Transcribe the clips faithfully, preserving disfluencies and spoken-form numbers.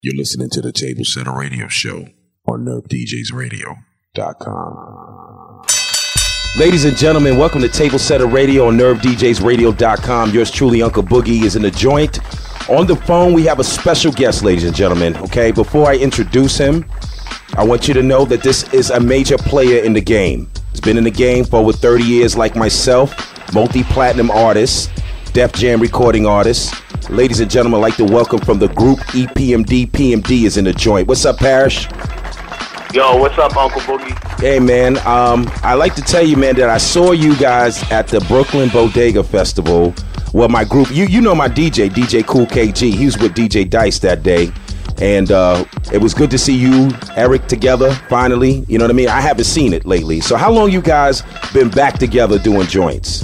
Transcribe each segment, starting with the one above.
You're listening to the Table Setter Radio Show on nerve d js radio dot com. Ladies and gentlemen, welcome to Table Setter Radio on nerve d js radio dot com. Yours truly, Uncle Boogie, is in the joint. On the phone, we have a special guest, ladies and gentlemen. Okay, before I introduce him, I want you to know that this is a major player in the game. He's been in the game for over thirty years, like myself, multi-platinum artist, Def Jam recording artist. Ladies and gentlemen, I'd like to welcome from the group E P M D. P M D is in the joint. What's up, Parrish? Yo, what's up, Uncle Boogie? Hey, man. Um, I like to tell you, man, that I saw you guys at the Brooklyn Bodega Festival. Well, my group, you you know my D J, D J Cool K G. He was with D J Dice that day. And uh, it was good to see you, Eric, together, finally. You know what I mean? I haven't seen it lately. So how long you guys been back together doing joints?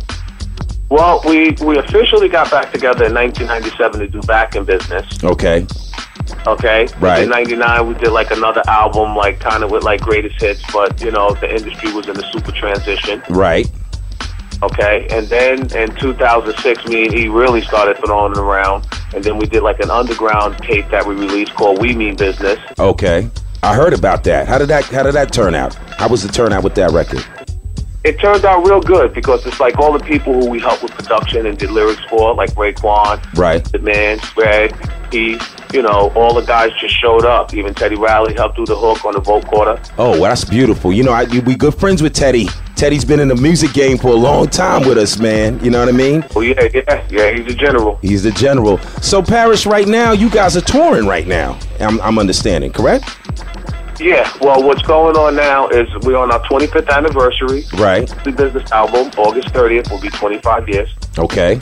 Well, we, we officially got back together in nineteen ninety-seven to do Back in Business. Okay. Okay. Right. In ninety-nine, we did like another album, like kind of with like greatest hits, but you know, the industry was in a super transition. Right. Okay. And then in two thousand six, me and E really started throwing it around. And then we did like an underground tape that we released called We Mean Business. Okay. I heard about that. How did that, how did that turn out? How was the turnout with that record? It turned out real good because it's like all the people who we helped with production and did lyrics for, like Raekwon, right, The Man, Spread, he, you know, all the guys just showed up. Even Teddy Riley helped do the hook on the vocoder. Oh, well, that's beautiful. You know, I, we good friends with Teddy. Teddy's been in the music game for a long time with us, man. You know what I mean? Oh, yeah, yeah, yeah, he's the general. He's the general. So, Parrish, right now, you guys are touring right now. I'm, I'm understanding, correct? Yeah, well, what's going on now is we're on our twenty-fifth anniversary. Right. The business album, August thirtieth, will be twenty-five years. Okay.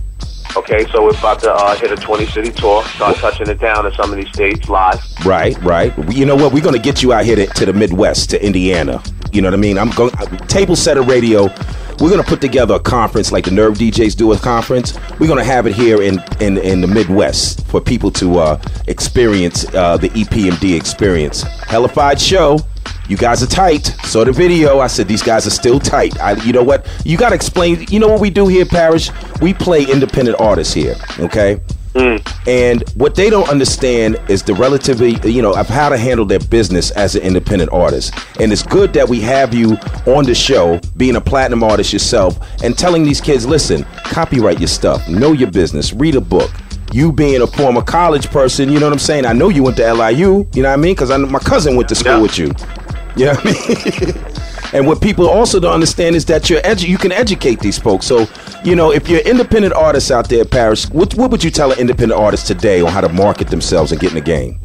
Okay, so we're about to uh, hit a twenty-city tour, start touching it down in some of these states live. Right, right. You know what? We're going to get you out here to, to the Midwest, to Indiana. You know what I mean? I'm going Table Setter Radio. We're going to put together a conference like the Nerve D Js do a conference. We're going to have it here in, in, in the Midwest for people to uh, experience uh, the E P M D experience. Hellified show. You guys are tight. Saw the video. I said, these guys are still tight. I, you know what? You got to explain. You know what we do here, Parrish? We play independent artists here, okay? Mm. And what they don't understand is the relatively, you know, of how to handle their business as an independent artist. And it's good that we have you on the show, being a platinum artist yourself, and telling these kids, listen, copyright your stuff, know your business, read a book. You being a former college person, you know what I'm saying? I know you went to L I U, you know what I mean? Because my cousin went to school yeah. with you. You know what I mean? And what people also don't understand is that you're edu- you can educate these folks. So, you know, if you're independent artists out there, Parrish, what, what would you tell an independent artist today on how to market themselves and get in the game?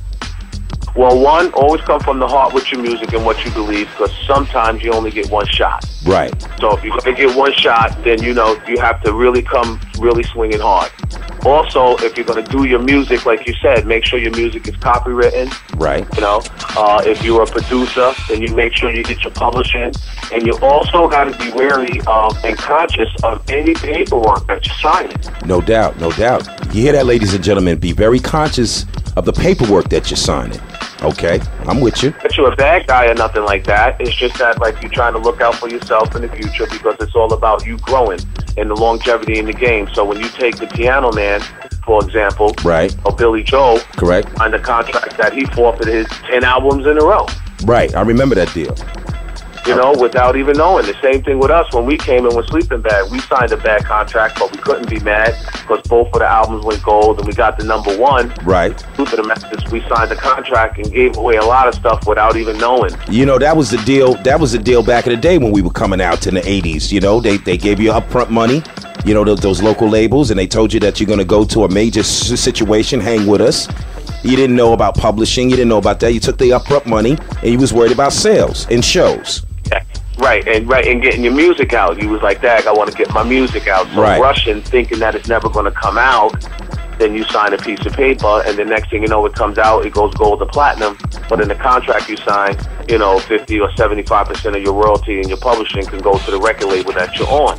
Well, one, always come from the heart with your music and what you believe, because sometimes you only get one shot. Right. So if you're going to get one shot, then, you know, you have to really come really swinging hard. Also, if you're going to do your music, like you said, make sure your music is copywritten. Right. You know, uh, if you're a producer, then you make sure you get your publishing. And you also got to be wary of and conscious of any paperwork that you're signing. No doubt, no doubt. You hear that, ladies and gentlemen? Be very conscious of the paperwork that you're signing. Okay, I'm with you. But you're a bad guy or nothing like that. It's just that, like, you're trying to look out for yourself in the future because it's all about you growing and the longevity in the game. So when you take the Piano Man, for example, right, or Billy Joel, correct, on the contract that he forfeited his ten albums in a row. Right, I remember that deal. You know, without even knowing. The same thing with us when we came in with Sleeping Bag. We signed a bad contract, but we couldn't be mad because both of the albums went gold and we got the number one. Right. Truth of the matter is we signed a contract and gave away a lot of stuff without even knowing. You know, that was the deal. That was the deal back in the day when we were coming out in the eighties. You know, they, they gave you upfront money, you know, those, those local labels, and they told you that you're going to go to a major s- situation, hang with us. You didn't know about publishing. You didn't know about that. You took the upfront money and you was worried about sales and shows. Yeah. Right, and right, and getting your music out. You was like, Dag, I want to get my music out. So right. rushing, thinking that it's never going to come out, then you sign a piece of paper, and the next thing you know, it comes out, it goes gold to platinum. But in the contract you sign, you know, fifty or seventy-five percent of your royalty and your publishing can go to the record label that you're on.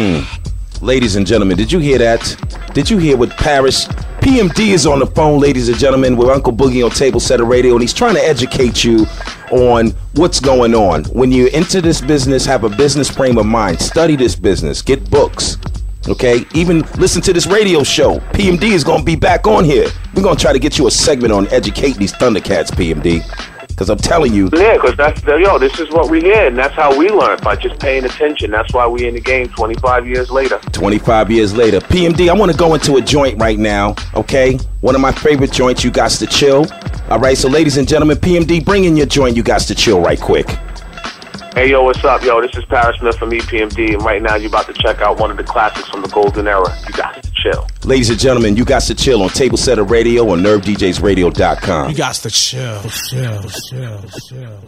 Mm. Ladies and gentlemen, did you hear that? Did you hear what Parrish? P M D is on the phone, ladies and gentlemen, with Uncle Boogie on Table Setter Radio, and he's trying to educate you on what's going on. When you're into this business, have a business frame of mind. Study this business. Get books. Okay, even listen to this radio show. P M D is gonna be back on here. We're gonna try to get you a segment on educating these Thundercats, P M D. Because I'm telling you. Yeah, because that's, the, yo, this is what we hear, and that's how we learn, by just paying attention. That's why we in the game twenty-five years later. twenty-five years later. P M D, I want to go into a joint right now, okay? One of my favorite joints, You Gots to Chill. All right, so ladies and gentlemen, P M D, bring in your joint, You Gots to Chill, right quick. Hey, yo, what's up? Yo, this is Paris Smith from E P M D, and right now you're about to check out one of the classics from the golden era, You Gots to Chill. Ladies and gentlemen, You Gots to Chill on Table Setter Radio or nerve d js radio dot com. You Gots to Chill, chill, chill, chill.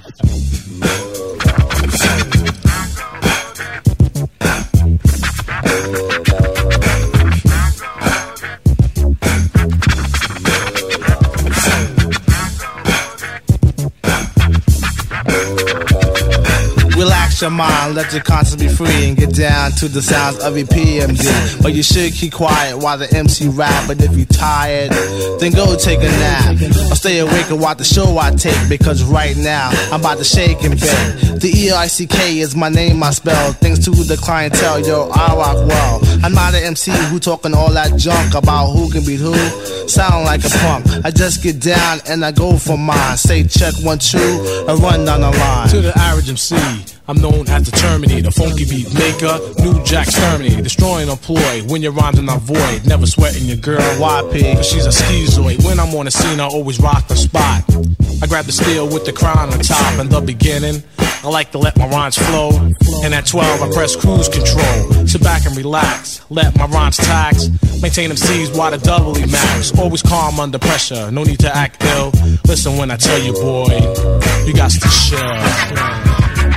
Relax your mind, let your conscience be free, and get down to the sounds of your P M D. But you should keep quiet while the M C rap. But if you're tired, then go take a nap, or stay awake and watch the show I take. Because right now I'm about to shake and bake. The E I C K is my name I spell. Thanks to the clientele, yo, I rock well. I'm not an M C who talking all that junk about who can beat who. Sound like a punk. I just get down and I go for mine. Say check one two and run down the line. To the average M C, I'm known as the Terminator, funky beat maker, New Jack Terminator, destroying a ploy. When your rhymes are not void, never sweating your girl Y P, cause she's a schizoid. When I'm on the scene, I always rock the spot. I grab the steel with the crown on top. In the beginning, I like to let my rhymes flow, and at twelve I press cruise control. Sit back and relax, let my rhymes tax, maintain them C's while the doubly max. Always calm under pressure, no need to act ill. Listen when I tell you, boy, you got to chill.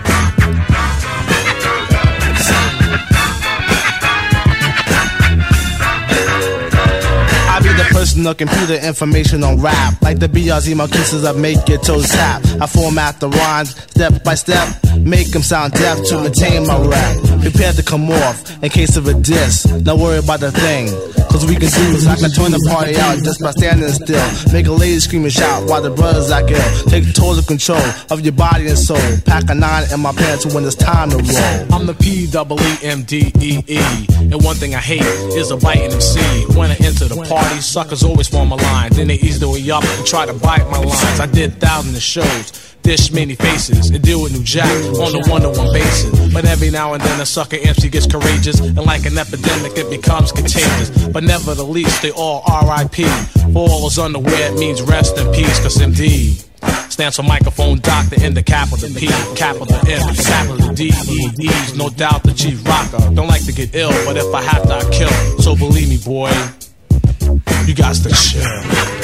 The personal computer information on rap, like the B R Z Marquises, I make your toes tap. I format the rhymes step by step, make them sound deaf to retain my rap. Prepare to come off in case of a diss. Don't worry about the thing, cause we can do this. I can turn the party out just by standing still. Make a lady scream and shout while the brothers act ill. Take total control of your body and soul. Pack a nine in my pants when it's time to roll. I'm the P E E M D E E, and one thing I hate is a biting M C. When I enter the party, suckers always form a line. Then they ease their way up and try to bite my lines. I did thousands of shows, dish many faces, and deal with New Jack on a one-to-one basis. But every now and then a sucker M C gets courageous, and like an epidemic it becomes contagious. But never the least, they all R I P. For all those unaware, it means rest in peace, cause M D stands for microphone doctor in the capital P, capital M, capital D, E, E's. No doubt the chief rocker. Don't like to get ill, but if I have to, I kill. So believe me, boy, you got to chill.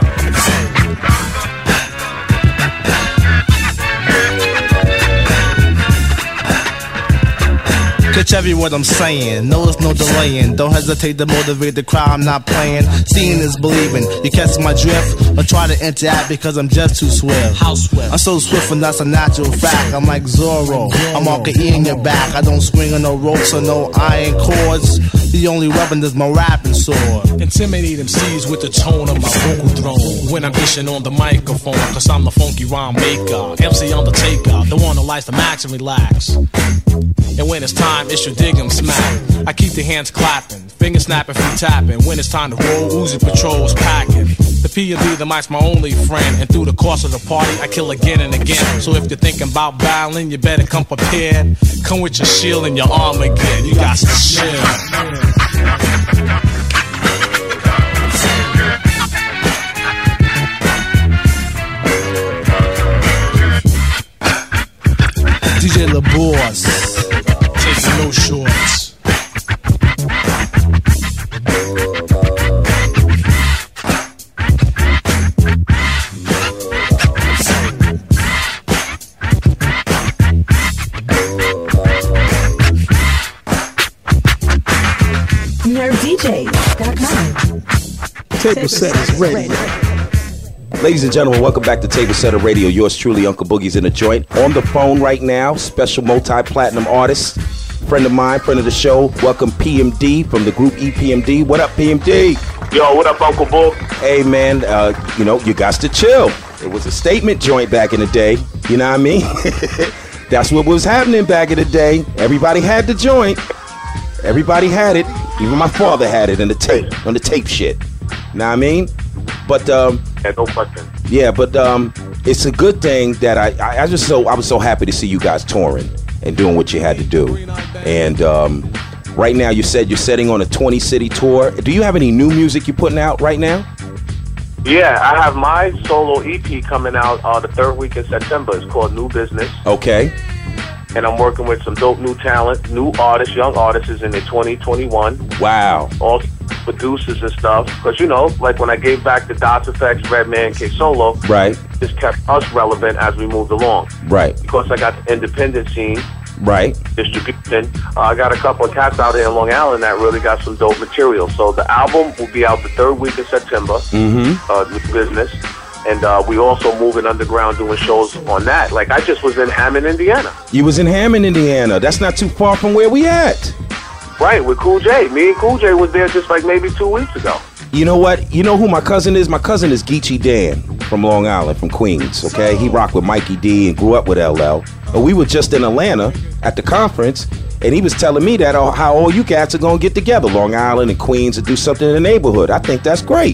Catch every word I'm saying, no it's no delaying. Don't hesitate to motivate the crowd, I'm not playing. Seeing is believing, you catch my drift, or try to interact because I'm just too swift. How swift? I'm so swift and that's a natural fact. I'm like Zorro, I'm all E in your back. I don't swing on no ropes or no iron cords. The only weapon is my rapping sword. Intimidate M Cs with the tone of my vocal throne. When I'm dishing on the microphone, cause I'm the funky rhyme maker. M C Undertaker, the one who likes to max and relax. And when it's time, it's your dig 'em smack. I keep the hands clapping, fingers snapping, feet tapping. When it's time to roll, Uzi Patrol is packing. The P and D, the mic's my only friend. And through the course of the party, I kill again and again. So if you're thinking about battling, you better come prepared. Come with your shield and your armor again. You got to chill. D J LaBoss, taking no shorts. nerve d j dot com. Table Setters Radio. Ladies and gentlemen, welcome back to Table Setter Radio. Yours truly, Uncle Boogie's in the joint. On the phone right now, special multi-platinum artist, friend of mine, friend of the show. Welcome P M D from the group E P M D. What up, P M D? Yo, what up, Uncle Boog? Hey, man, uh, you know, you got to chill. It was a statement joint back in the day. You know what I mean? That's what was happening back in the day. Everybody had the joint. Everybody had it. Even my father had it in the tape, on the tape shit. Know what I mean? But um, yeah, no question. Yeah, but um, it's a good thing that I, I, I just so I was so happy to see you guys touring and doing what you had to do. And um, right now, you said you're setting on a twenty city tour. Do you have any new music you're putting out right now? Yeah, I have my solo E P coming out uh, the third week in September. It's called New Business. Okay. And I'm working with some dope new talent, new artists, young artists in their twenty, twenty-one. Wow. All producers and stuff. Because, you know, like when I gave back to Das Effects, Redman, K-Solo, right, this kept us relevant as we moved along. Right. Because I got the independent scene. Right. Distribution. Uh, I got a couple of cats out here in Long Island that really got some dope material. So the album will be out the third week of September. Mm-hmm. Uh, New Business. And uh, we also moving underground doing shows on that. Like, I just was in Hammond, Indiana. You was in Hammond, Indiana. That's not too far from where we at. Right, with Cool J. Me and Cool J was there just like maybe two weeks ago. You know what? You know who my cousin is? My cousin is Geechee Dan from Long Island, from Queens, okay? He rocked with Mikey D and grew up with L L. And we were just in Atlanta at the conference, and he was telling me that uh, how all you cats are going to get together, Long Island and Queens, and do something in the neighborhood. I think that's great.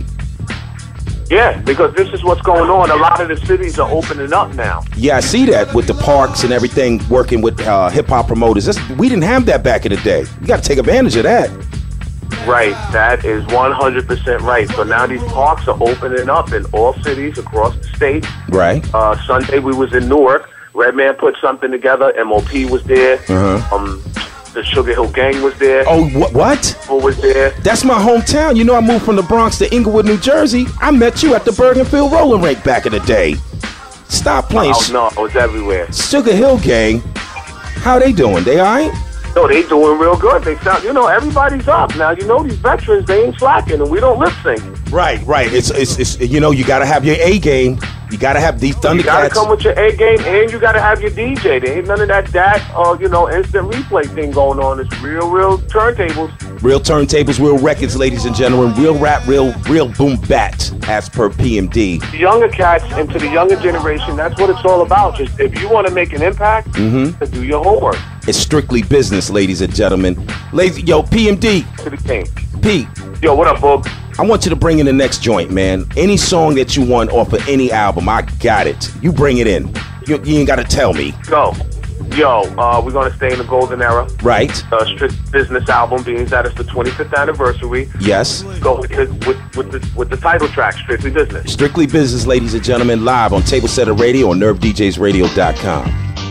Yeah, because this is what's going on. A lot of the cities are opening up now. Yeah, I see that with the parks and everything, working with uh, hip-hop promoters. That's, we didn't have that back in the day. You got to take advantage of that. Right, that is one hundred percent right. So now these parks are opening up in all cities across the state. Right. Uh, Sunday we was in Newark. Redman put something together. M O P was there. Uh-huh. Um, the Sugar Hill Gang was there. Oh, wh- what? Who was there? That's my hometown. You know, I moved from the Bronx to Inglewood, New Jersey. I met you at the Bergenfield Rolling Rink back in the day. Stop playing. Oh, no, it was everywhere. Sugar Hill Gang, how they doing? They all right? No, they doing real good. They sound, you know, everybody's up. Now, you know, these veterans, they ain't slacking, and we don't lip sync. Right, right. It's, it's, it's you know, you got to have your A game. You got to have these Thundercats. You got to come with your A game, and you got to have your D J. There ain't none of that, that, uh, you know, instant replay thing going on. It's real, real turntables. Real turntables, real records, ladies and gentlemen. Real rap, real, real boom bat, as per P M D. The younger cats and to the younger generation, that's what it's all about. Just if you want to make an impact, mm-hmm. do your homework. It's strictly business, ladies and gentlemen. Ladies, yo, P M D. To the king. P. Yo, what up, Boog? I want you to bring in the next joint, man. Any song that you want off of any album, I got it. You bring it in. You, you ain't got to tell me. Go. Yo, uh, we're going to stay in the golden era. Right. Uh, strict business album, being that it's the twenty-fifth anniversary. Yes. Go with the, with, with, the, with the title track, Strictly Business. Strictly Business, ladies and gentlemen, live on Table Setter Radio on nerve d js radio dot com.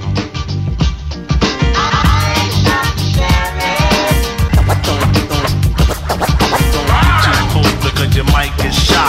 Your mic is shot.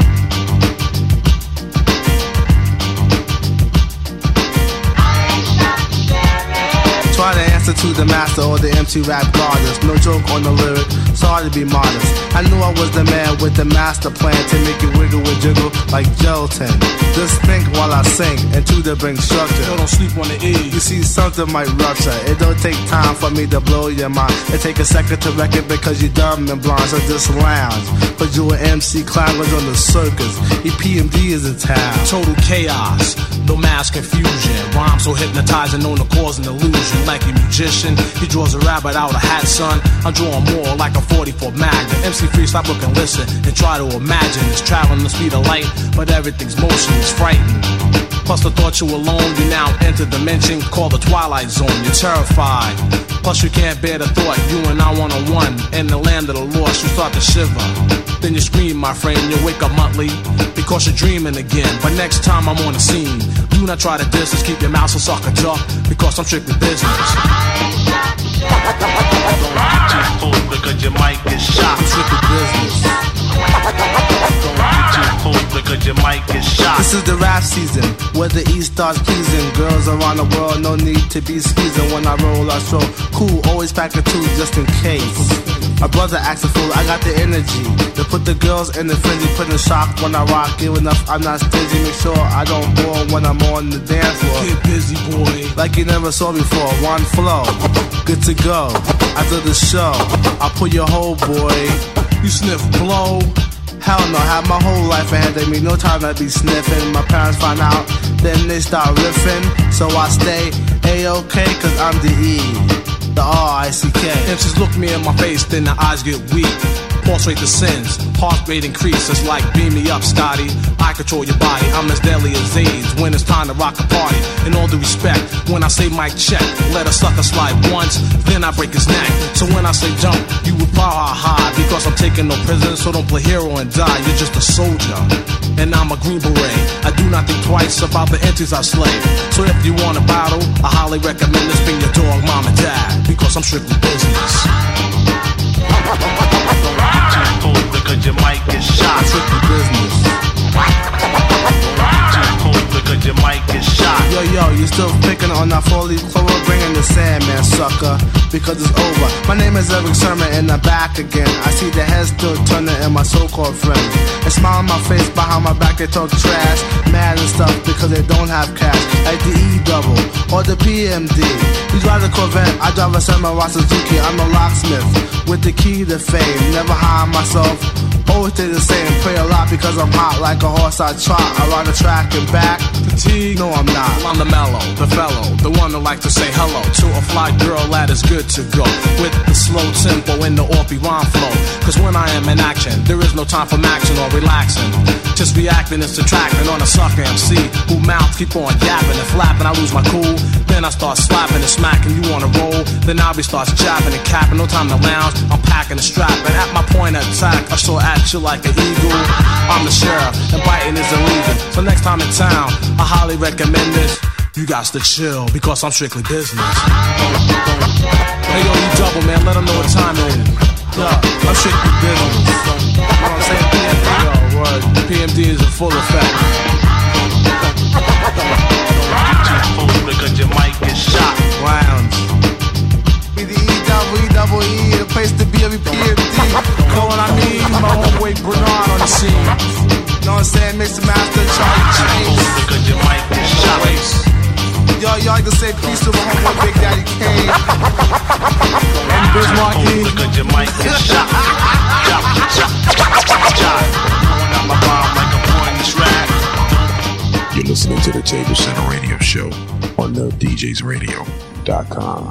Try to answer to the master or the M C rap goddess. No joke on the lyric, sorry to be modest. I knew I was the man with the master plan to make you wiggle and jiggle like gelatin. Just think while I sing, and to the bring structure. Yo, don't sleep on the E. You see, something might rupture. It don't take time for me to blow your mind. It take a second to wreck it because you dumb and blind. So just lounge. But you an M C climbers on the circus. E P M D is a town. Total chaos, no mass confusion. Rhymes so hypnotizing, known to cause an illusion. Like a magician, he draws a rabbit out of a hat, son. I'm drawing more like a forty-four Magnum. M C free, stop, look and listen, and try to imagine. It's traveling the speed of light, but everything's motion is frightening. Plus the thought you alone, you now enter dimension called the Twilight Zone. You're terrified. Plus you can't bear the thought, you and I one-on-one. In the land of the lost, you start to shiver. Then you scream, my friend, you wake up monthly because you're dreaming again. But next time I'm on the scene, do not try to distance, keep your mouth so sucker talk, because I'm strictly business. Don't get too full because your mic is shot. I'm strictly business. Don't get too full because your mic is shot. This is the rap season, where the East starts pleasing. Girls around the world, no need to be skeezing. When I roll, I show cool, always pack a two just in case. My brother acts a fool, I got the energy to put the girls in the frenzy, put in shock when I rock. Give enough, I'm not stingy, make sure I don't bore when I'm on the dance floor. Get busy, boy. Like you never saw before, one flow, good to go. After the show, I'll pull your whole boy. You sniff blow. Hell no, have my whole life ahead of me, no time to be sniffing. My parents find out, then they start riffing. So I stay A-OK, cause I'm the E. the R I C K. M Cs look me in my face, then the eyes get weak. Pulse rate descends, heart rate increases like beam me up, Scotty. I control your body, I'm as deadly as AIDS when it's time to rock a party. In all due respect, when I say mic check, let a sucker slide once, then I break his neck. So when I say jump, you would power high because I'm taking no prisoners, so don't play hero and die. You're just a soldier, and I'm a Green Beret. I do not think twice about the entities I slay. So if you want a battle, I highly recommend this. Bring your dog, mom and dad, because I'm strictly business. Because your mic is shot. Strictly business. Because your mic is shot. Yo, yo, you still picking on that four-leaf clover? Bringing the Sandman, sucker, because it's over. My name is Eric Sermon and I'm back again. I see the heads still turning and my so-called friends. They smile on my face, behind my back they talk trash, mad and stuff because they don't have cash. Like the E double or the P M D. You drive the Corvette, I drive a Samurai Suzuki. I'm a locksmith with the key to fame. Never hide myself, always stay the same. Pray a lot because I'm hot like a horse I trot. I ride the track and back. Fatigue? No, I'm not. I'm the mellow, the fellow, the one that like to say hello to a fly girl that is good to go. With the slow tempo and the orpy rhyme flow. Cause when I am in action, there is no time for maxing or relaxing. Just reacting and subtracting on a sucker M C who mouths keep on yapping and flapping. I lose my cool, then I start slapping and smacking. You on a roll, then I'll be starts jabbing and capping. No time to lounge, I'm packing and strapping. At my point of attack, I soar at you like an eagle. I'm the sheriff, and biting is illegal. So next time in town, I highly recommend this. You got to chill, because I'm strictly business. Hey yo, you double, man, let them know what time it is. Yeah, I'm strictly business. You know what I'm saying? P M D, yo, word. P M D is in full effect. Because your mic is shot. Rounds. Be the E double E double E, the place to be every P M D. Know what I mean? My homeboy Bernard on the scene. Know what I'm saying? Mix the master, Charlie Chase. Because your mic is shot. Yo, y'all can say peace to my homeboy Big Daddy Kane. And Biz Markie. Because your mic is shot. Shot, shot, shot. Going out my bomb like a boy in this rap. You're listening to the Table Center Radio Show on Nerd D Js Radio dot com.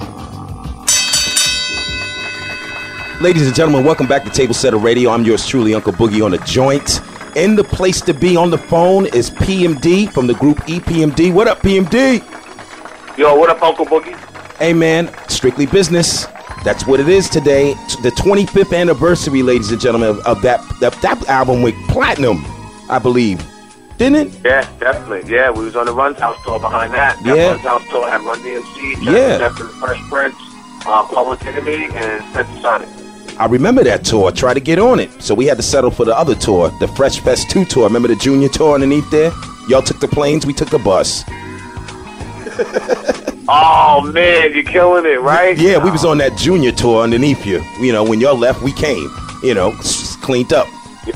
Ladies and gentlemen, welcome back to Table Setter Radio. I'm yours truly, Uncle Boogie on the joint. And the place to be on the phone is P M D from the group E P M D. What up, P M D? Yo, what up, Uncle Boogie? Hey, man, strictly business. That's what it is today. It's the twenty-fifth anniversary, ladies and gentlemen, of, of that, that that album with Platinum, I believe. Didn't it? Yeah, definitely. Yeah, we was on the Run's House tour behind that. That Yeah. Run's House tour had Run D M C, Yeah. Jeff the Fresh Prince, uh, Public Enemy, and Sonic. I remember that tour. Tried to get on it. So we had to settle for the other tour, the Fresh Fest two tour. Remember the junior tour underneath there? Y'all took the planes, we took the bus. Oh, man, you're killing it, right? Yeah, we was on that junior tour underneath you. You know, when y'all left, we came. You know, s- cleaned up.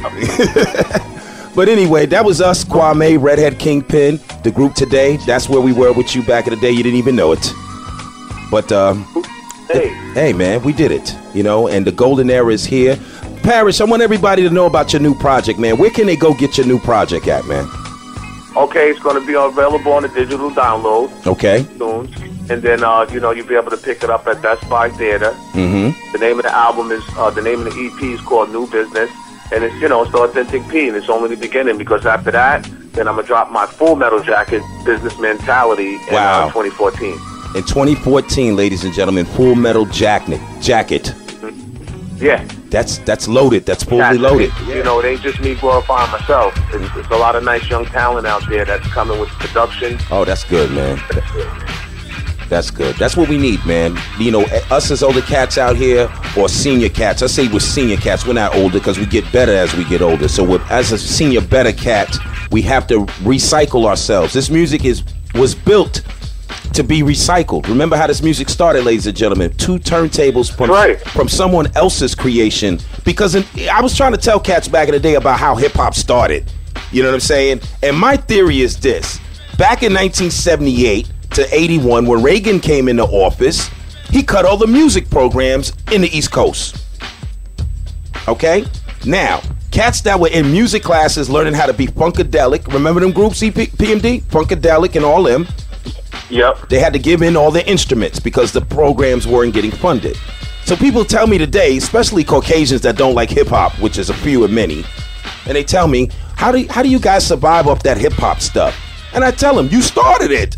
But anyway, that was us, Kwame, Redhead Kingpin, the group today. That's where we were with you back in the day. You didn't even know it. But, um... Hey. Hey, man, we did it, you know, and the golden era is here. Parrish, I want everybody to know about your new project, man. Where can they go get your new project at, man? Okay, it's going to be available on the digital download Okay. soon. And then, uh, you know, you'll be able to pick it up at Best Buy Theater. Mm-hmm. The name of the album is, uh, the name of the E P is called New Business. And it's, you know, it's the authentic P, and it's only the beginning, because after that, then I'm going to drop my Full Metal Jacket Business Mentality in Wow. uh, twenty fourteen. In twenty fourteen, ladies and gentlemen, Full Metal Jacket. Jacket. Yeah. That's that's loaded. That's fully That's loaded. it. You know, it ain't just me glorifying myself. It's, it's a lot of nice young talent out there that's coming with production. Oh, that's good, man. That's good. That's what we need, man. You know, us as older cats out here, or senior cats. I say we're senior cats. We're not older because we get better as we get older. So with, as a senior better cat, we have to recycle ourselves. This music is was built to be recycled. Remember how this music started, ladies and gentlemen? Two turntables from, right. from someone else's creation. Because in, I was trying to tell cats back in the day about how hip-hop started. You know what I'm saying? And my theory is this. Back in nineteen seventy-eight to eighty-one, when Reagan came into office, he cut all the music programs in the East Coast. Okay? Now, cats that were in music classes learning how to be funkadelic. Remember them groups, P M D? Funkadelic and all them. Yep. They had to give in all their instruments because the programs weren't getting funded. So people tell me today, especially Caucasians that don't like hip-hop, which is a few and many, and they tell me, how do, how do you guys survive off that hip-hop stuff? And I tell them, you started it.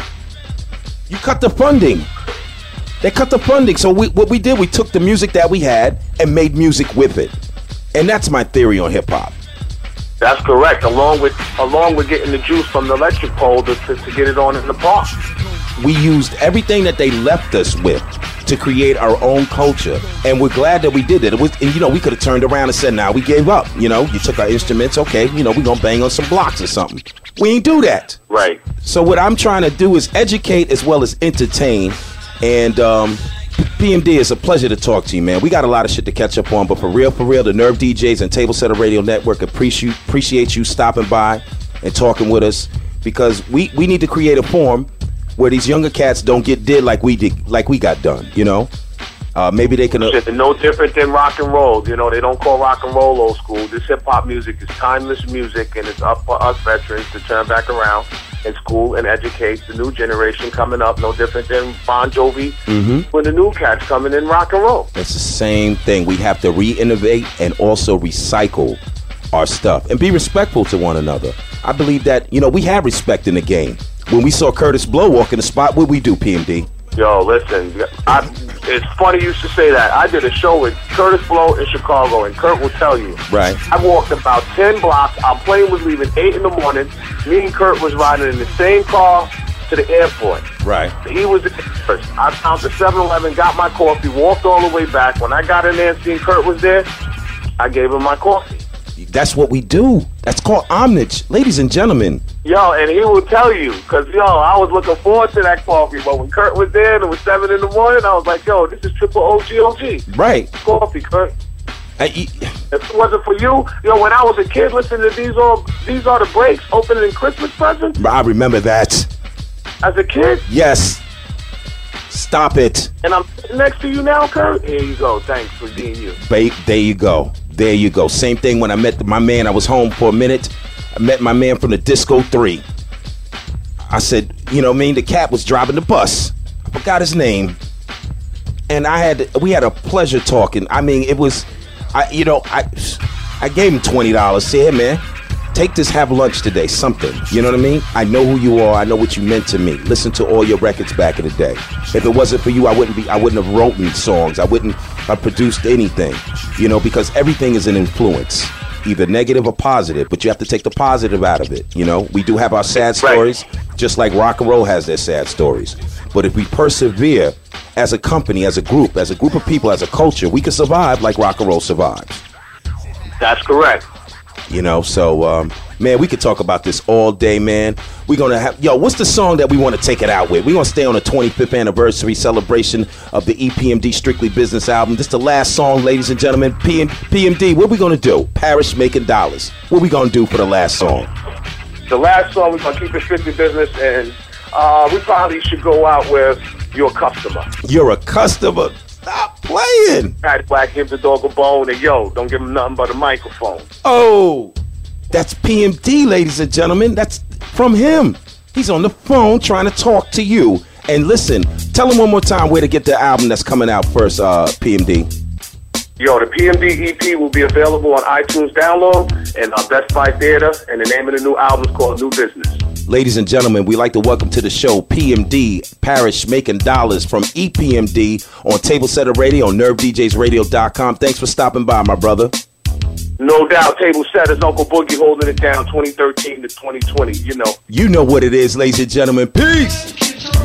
You cut the funding. They cut the funding. So we, what we did, we took the music that we had and made music with it. And that's my theory on hip-hop. That's correct. Along with along with getting the juice from the electric pole to, to, to get it on in the park. We used everything that they left us with to create our own culture. And we're glad that we did it. It was, and, you know, we could have turned around and said, nah, we gave up. You know, you took our instruments. Okay, you know, we're going to bang on some blocks or something. We ain't do that. Right. So what I'm trying to do is educate as well as entertain. And um, P M D, it's a pleasure to talk to you, man. We got a lot of shit to catch up on, but for real, for real, the Nerve D Js and Table Setter Radio Network appreciate appreciate you stopping by and talking with us, because we, we need to create a forum where these younger cats don't get did like we did, like we got done. You know, uh, maybe they can. Uh, Shit, no different than rock and roll. You know, they don't call rock and roll old school. This hip hop music is timeless music, and it's up for us veterans to turn back around and school and educate the new generation coming up. No different than Bon Jovi mm-hmm. when the new cats coming in rock and roll. It's the same thing. We have to re-innovate and also recycle our stuff and be respectful to one another. I believe that, you know, we have respect in the game. When we saw Curtis Blow walk in the spot, what we do, P M D? Yo, listen, I, it's funny you should say that. I did a show with Curtis Blow in Chicago, and Kurt will tell you. Right. I walked about ten blocks. Our plane was leaving eight in the morning. Me and Kurt was riding in the same car to the airport. Right. He was the first. I found the seven eleven, got my coffee, walked all the way back. When I got in there and seen Kurt was there, I gave him my coffee. That's what we do. That's called homage. Ladies and gentlemen. Yo, and he will tell you, because, yo, I was looking forward to that coffee. But when Kurt was there and it was seven in the morning, I was like, yo, this is triple O G O G. Right. Coffee, Kurt. I, e- If it wasn't for you, yo, when I was a kid listening to These Are, these are the Breaks, opening Christmas presents. I remember that. As a kid? Yes. Stop it. And I'm sitting next to you now, Kurt. Here you go. Thanks for being you. Ba- there you go. There you go. Same thing when I met my man. I was home for a minute. I met my man from the Disco three. I said, you know what I mean? The cat was driving the bus. I forgot his name. And I had, we had a pleasure talking. I mean, it was, I, you know, I I gave him twenty dollars. Said, hey, man, take this, have lunch today, something. You know what I mean? I know who you are. I know what you meant to me. Listen to all your records back in the day. If it wasn't for you, I wouldn't be, I wouldn't have written songs. I wouldn't have produced anything, you know, because everything is an influence, either negative or positive, but you have to take the positive out of it. You know, we do have our sad stories, just like rock and roll has their sad stories. But if we persevere as a company, as a group, as a group of people, as a culture, we can survive like rock and roll survives. That's correct. You know, so, um, man, we could talk about this all day, man. We're going to have, yo, what's the song that we want to take it out with? We're going to stay on the twenty-fifth anniversary celebration of the E P M D Strictly Business album. This is the last song, ladies and gentlemen. P M- P M D, what we going to do? Parish Making Dollars. What we going to do for the last song? The last song, we're going to keep it strictly business, and uh, we probably should go out with Your Customer. You're a customer. Stop playing. Patty Black, give the dog a bone, and yo, don't give him nothing but a microphone. Oh, that's P M D, ladies and gentlemen. That's from him. He's on the phone trying to talk to you. And listen, tell him one more time where to get the album that's coming out first, uh, P M D. Yo, the P M D E P will be available on iTunes download and uh, Best Buy Theater, and the name of the new album is called New Business. Ladies and gentlemen, we'd like to welcome to the show P M D, Parish Making Dollars from E P M D on Table Setter Radio on nerve d js radio dot com. Thanks for stopping by, my brother. No doubt, Table Setters, Uncle Boogie holding it down twenty thirteen to twenty twenty, you know. You know what it is, ladies and gentlemen. Peace!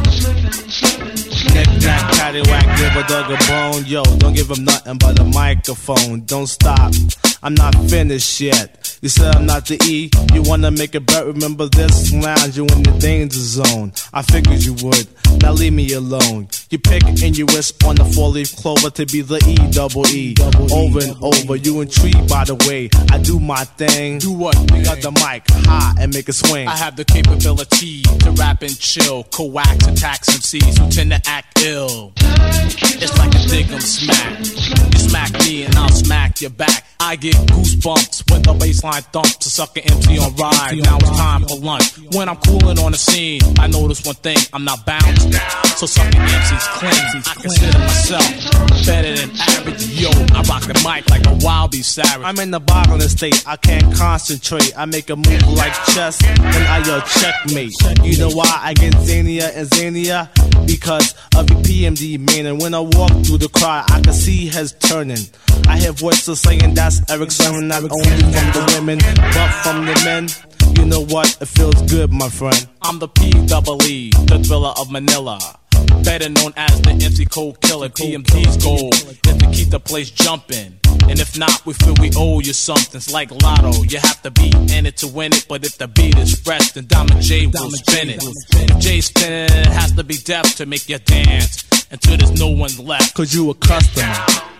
Knick-knack, paddywhack, give a dog a bone. Yo, don't give him nothing but a microphone. Don't stop, I'm not finished yet. You said I'm not the E, you wanna make a bet. Remember this, lounge, you in the danger zone. I figured you would, now leave me alone. You pick and you wish on the four-leaf clover to be the E double E. Over and over, you intrigued by the way I do my thing. Do what? Pick up the mic high and make it swing. I have the capability to rap and chill, coax attacks M Cs who tend to act ill. It's like a dig 'em smack. You smack me and I'll smack your back. I get goosebumps when the baseline thumps. A sucker M C on ride. Now it's time for lunch. When I'm cooling on the scene, I notice one thing: I'm not bouncing. So sucking M Cs clean. I consider myself better than average. Yo, I rock the mic like a wild beast savage. I'm in the boggling state, I can't concentrate. I make a move like chess, and I yell checkmate. You know why I get zanier and zanier? Because of the P M D man. And when I walk through the crowd, I can see heads turning. I hear voices saying that's Eric Sermon, not only from the women, but from the men. You know what? It feels good, my friend. I'm the P double E, the thriller of Manila. Better known as the M C Cold Killer. P M D's goal is to keep the place jumping. And if not, we feel we owe you something. It's like Lotto, you have to be in it to win it. But if the beat is fresh, then Diamond J will spin it. If J's spinning it, it has to be deaf to make you dance until there's no one left. Cause you a customer.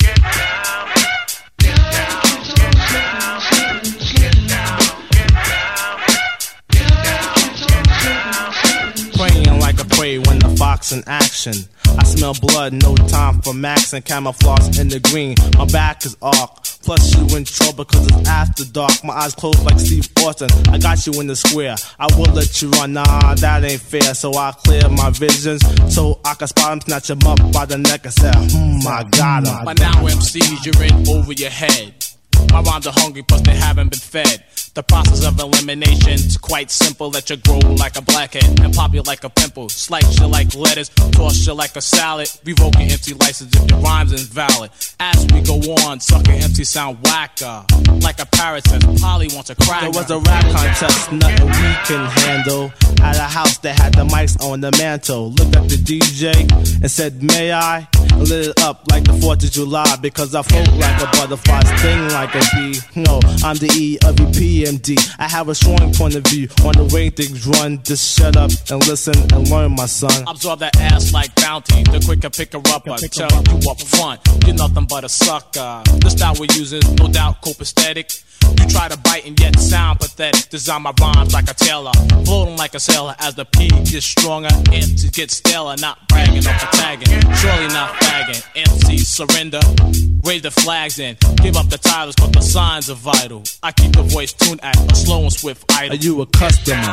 Praying like a prey when the fox in action. I smell blood, no time for max and camouflage in the green. My back is arc, plus you in trouble cause it's after dark. My eyes closed like Steve Austin, I got you in the square. I will let you run, nah, that ain't fair. So I clear my visions, so I can spot him, snatch him up by the neck and say, hmm, I got him. By now M Cs, you're in over your head. My rhymes are hungry, plus they haven't been fed. The process of elimination's quite simple. Let you grow like a blackhead and pop you like a pimple. Slice you like lettuce, toss you like a salad. Revoke your M C license if your rhyme's invalid. As we go on, sucker M C sound whacker. Like a parrot says, Polly wants a crack. There was a rap contest, nothing we can handle. At a house that had the mics on the mantle. Looked at the D J and said, may I? Lit it up like the fourth of July. Because I float like a butterfly, sting like a bee. No, I'm the E of the P M D. I have a strong point of view on the way things run. Just shut up and listen and learn, my son. Absorb that ass like bounty. The quicker pick her up, I tell you up front. You're nothing but a sucker. The style we're using, no doubt, copacetic. You try to bite and yet sound pathetic. Design my rhymes like a tailor, floating like a sailor. As the P gets stronger, M Cs get staler. Not bragging or tagging, surely not fagging. M Cs surrender, raise the flags and give up the titles, but the signs are vital. I keep the voice tuned at a slow and swift idle. Are you a customer?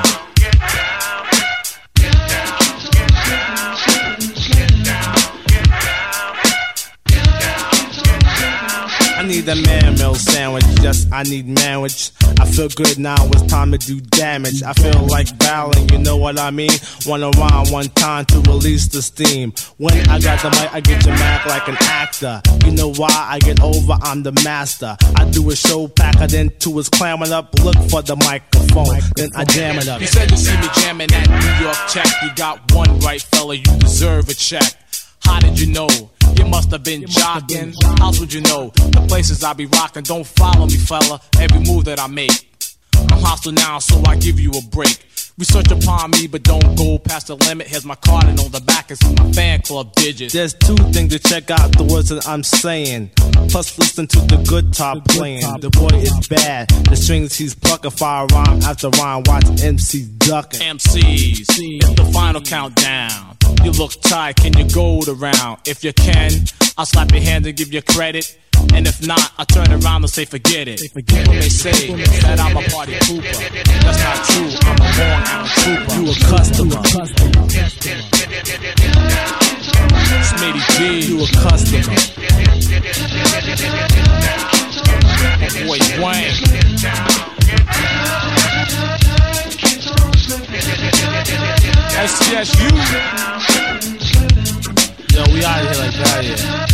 I need a man meal sandwich, yes, I need marriage. I feel good now, it's time to do damage. I feel like battling, you know what I mean? Wanna rhyme one time to release the steam. When I got the mic, I get you mad like an actor. You know why I get over, I'm the master. I do a show packer, then to his clamming up. Look for the microphone, then I jam it up. You said you see me jamming at New York Tech. You got one right, fella, you deserve a check. How did you know? You must have been jocking. How would you know? The places I be rocking. Don't follow me, fella. Every move that I make. I'm hostile now, so I give you a break. Research upon me, but don't go past the limit. Here's my card, and on the back is my fan club digits. There's two things to check out the words that I'm saying. Plus, listen to the good top playing. The boy is bad. The strings he's plucking, fire rhyme after rhyme. Watch M C ducking. M Cs, it's the final countdown. You look tight, can you go the round? If you can, I'll slap your hand and give you credit. And if not, I turn around and say forget it. People may say that I'm a party pooper. That's not true, I'm a born out trooper. You a customer. Smitty G, You a customer. boy Wayne. S T S U. Yo, we out of here like that, yeah.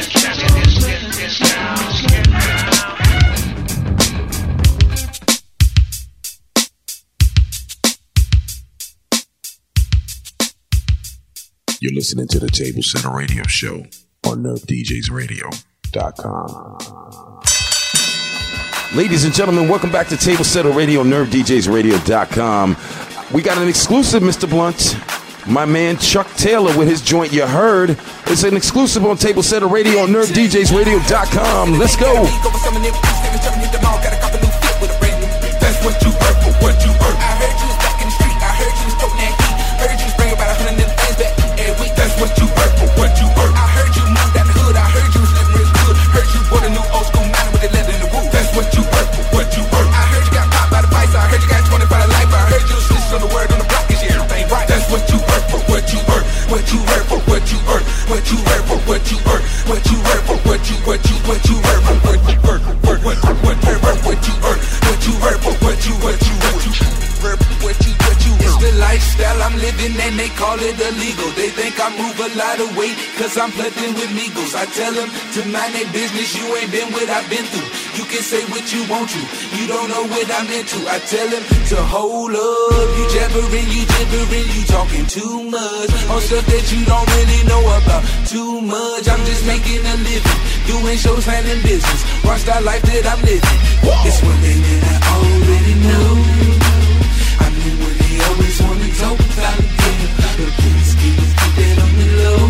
You're listening to the Table Center Radio Show on nerve D Js radio dot com. Ladies and gentlemen, welcome back to Table Center Radio, nerve D Js radio dot com. We got an exclusive, Mister Blunt. my man Chuck Taylor with his joint You Heard. It's an exclusive on Table Setter Radio on nerve d js radio dot com. Let's go. That's what you heard for what you heard. I heard you was back in the street. I heard you was toting that heat. Heard you was bringing about a hundred of them things back every week. That's what you heard for what you heard. I heard you moved out the hood. I heard you was living real good. Heard you bought a new old school manor with the leather in the roof. That's what you heard for what you heard. I heard you got popped by the vice. I heard you got twenty by the life. I heard you was snitching on the word on the block. Is everything right? That's what you heard for what you heard. What you heard for what you heard. What you heard for what you heard. What you heard for what you what you what you heard for what you heard. What what what heard for what you heard. What you heard for what you what you what you heard what you what you heard. It's the lifestyle I'm living and they call it illegal. They think I move a lot of weight cause I'm plugged in with Migos. I tell them to mind their business. You ain't been what I've been through. You can say what you want to. You don't know what I'm into. I tell them to hold up. You jabbering, you gibbering, you talking too much on stuff that you don't really know about too much. I'm just making a living, doing shows, handling business. Watch that life that I'm living. It's one thing that I already know. I knew when they always want to talk about it, but please keep it, keep that on the low.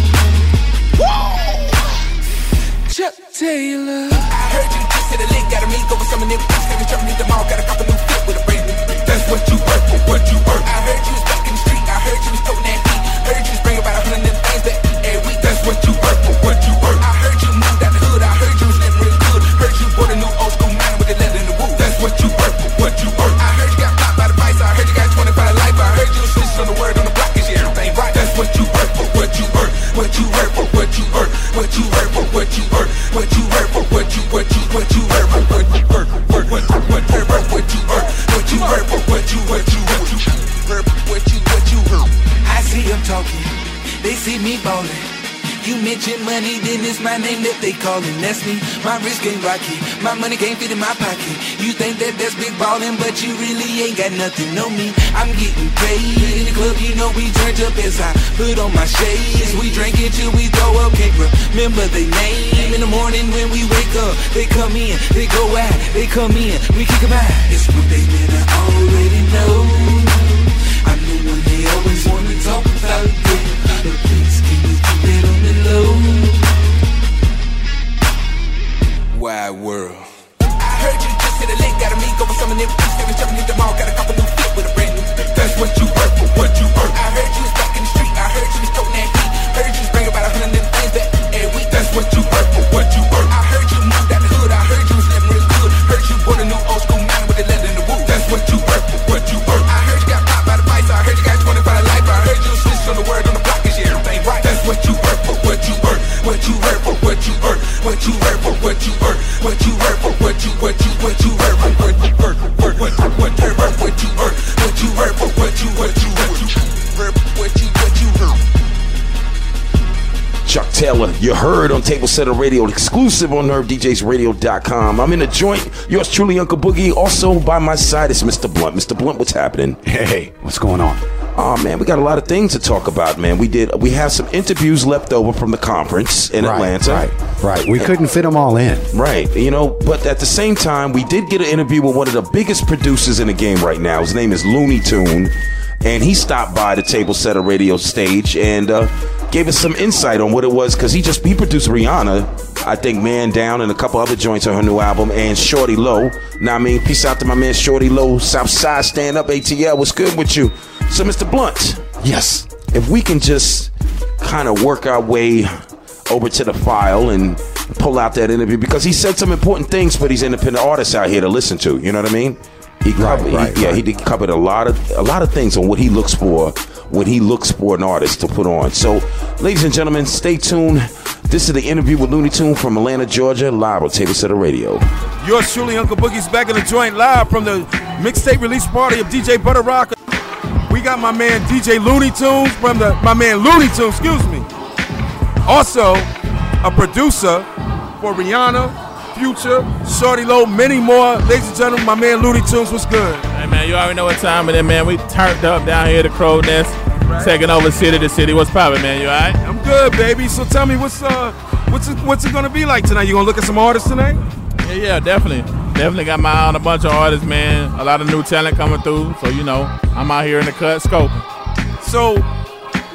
Chuck Taylor. I heard you just hit a lick, got a meet over some of them things. They was jumping in the mall, got a couple new fit with a brand new beat. That's what you heard for what you heard. I heard you was back in the street. I heard you was toting that heat. Heard you was bringing about a hundred of them things back every week. That's what you heard for what you heard. I heard you moved out the hood. I heard you was living real good. Heard you bought a new old school manor with the leather in the roof. That's what you heard for what you heard. I heard you got popped by the vice. I heard you got twenty by the life. I heard you was snitching on the word on the block. Is everything right? That's what you heard for what you heard. What you heard for what you heard. What you heard for what you heard. What you heard for what you what you what you heard for what you heard. What what what heard for what you heard. What you heard for what you what you what you heard what you what you heard. I see them talking. They see me ballin'. You mention money, then it's my name that they callin'. That's me. My wrist game rocky. My money can't fit in my pocket. You think that that's big ballin', but you really ain't got nothing. Know me, I'm getting paid. In the club, you know we turned up as I put on my shades. We drink it till we throw up. Can't remember they name. In the morning when we wake up, they come in, they go out, they come in, we kick 'em out. It's one thing that I already know. I know when they always wanna talk about it, but please keep it, keep it on the low. Wide world. I heard you just hit a lick, got a meet over some of them things. They was jumping in the mall, got a couple new fit with a brand new beat. That's what you heard for what you heard. I heard you was back in the street. I heard you was toting that heat. Heard you was bringing about a hundred of them things back every week. That's what you heard for what you heard. I heard you moved out the hood. I heard you was living real good. Heard you bought a new old school manor with the leather in the roof. That's what you heard for what you heard. I heard you got popped by the vice. I heard you got twenty by the life. I heard you was snitching on the word on the block. Is everything right? That's what you heard for what you heard. What you heard for what you heard. What you heard for what you heard. What you heard for what you what you what you heard for what you heard. What what what heard for what you heard. What you heard for what you what you what you heard what you what you heard. Chuck Taylor, You Heard on Table Setter Radio, exclusive on nerve d js radio dot com. I'm in the joint. Yours truly, Uncle Boogie. Also by my side is Mister Blunt. Mister Blunt, what's happening? Hey, what's going on? Oh man, we got a lot of things to talk about, man. We did. We have some interviews left over from the conference in right, Atlanta. Right, right. We couldn't fit them all in. Right. You know, but at the same time, we did get an interview with one of the biggest producers in the game right now. His name is Looney Tune, and he stopped by the Table Setter Radio stage and uh, gave us some insight on what it was, because he just he produced Rihanna, I think Man Down, and a couple other joints on her new album, and Shorty Low. Now I mean, peace out to my man Shorty Low, Southside Stand Up A T L. What's good with you? So, Mister Blunt, yes, if we can just kind of work our way over to the file and pull out that interview, because he said some important things for these independent artists out here to listen to. You know what I mean? He covered, right, right, he, yeah, right. he did covered a lot of a lot of things on what he looks for when he looks for an artist to put on. So, ladies and gentlemen, stay tuned. This is the interview with Looney Tune from Atlanta, Georgia, live on Table Setter Radio. Yours truly, Uncle Boogie's back in the joint live from the mixtape release party of D J Butter Rock. We got my man D J Looney Tunes from the my man Looney Tunes, excuse me. Also, a producer for Rihanna, Future, Shorty Low, many more. Ladies and gentlemen, my man Looney Tunes, what's good? Hey man, you already know what time it is, man. We turned up down here at the Crow Nest, right. Taking over city to city. What's poppin', man? You all right? I'm good, baby. So tell me, what's uh, what's it, what's it gonna be like tonight? You gonna look at some artists tonight? Yeah, yeah, definitely. Definitely got my eye on a bunch of artists, man. A lot of new talent coming through. So, you know, I'm out here in the cut scoping. So,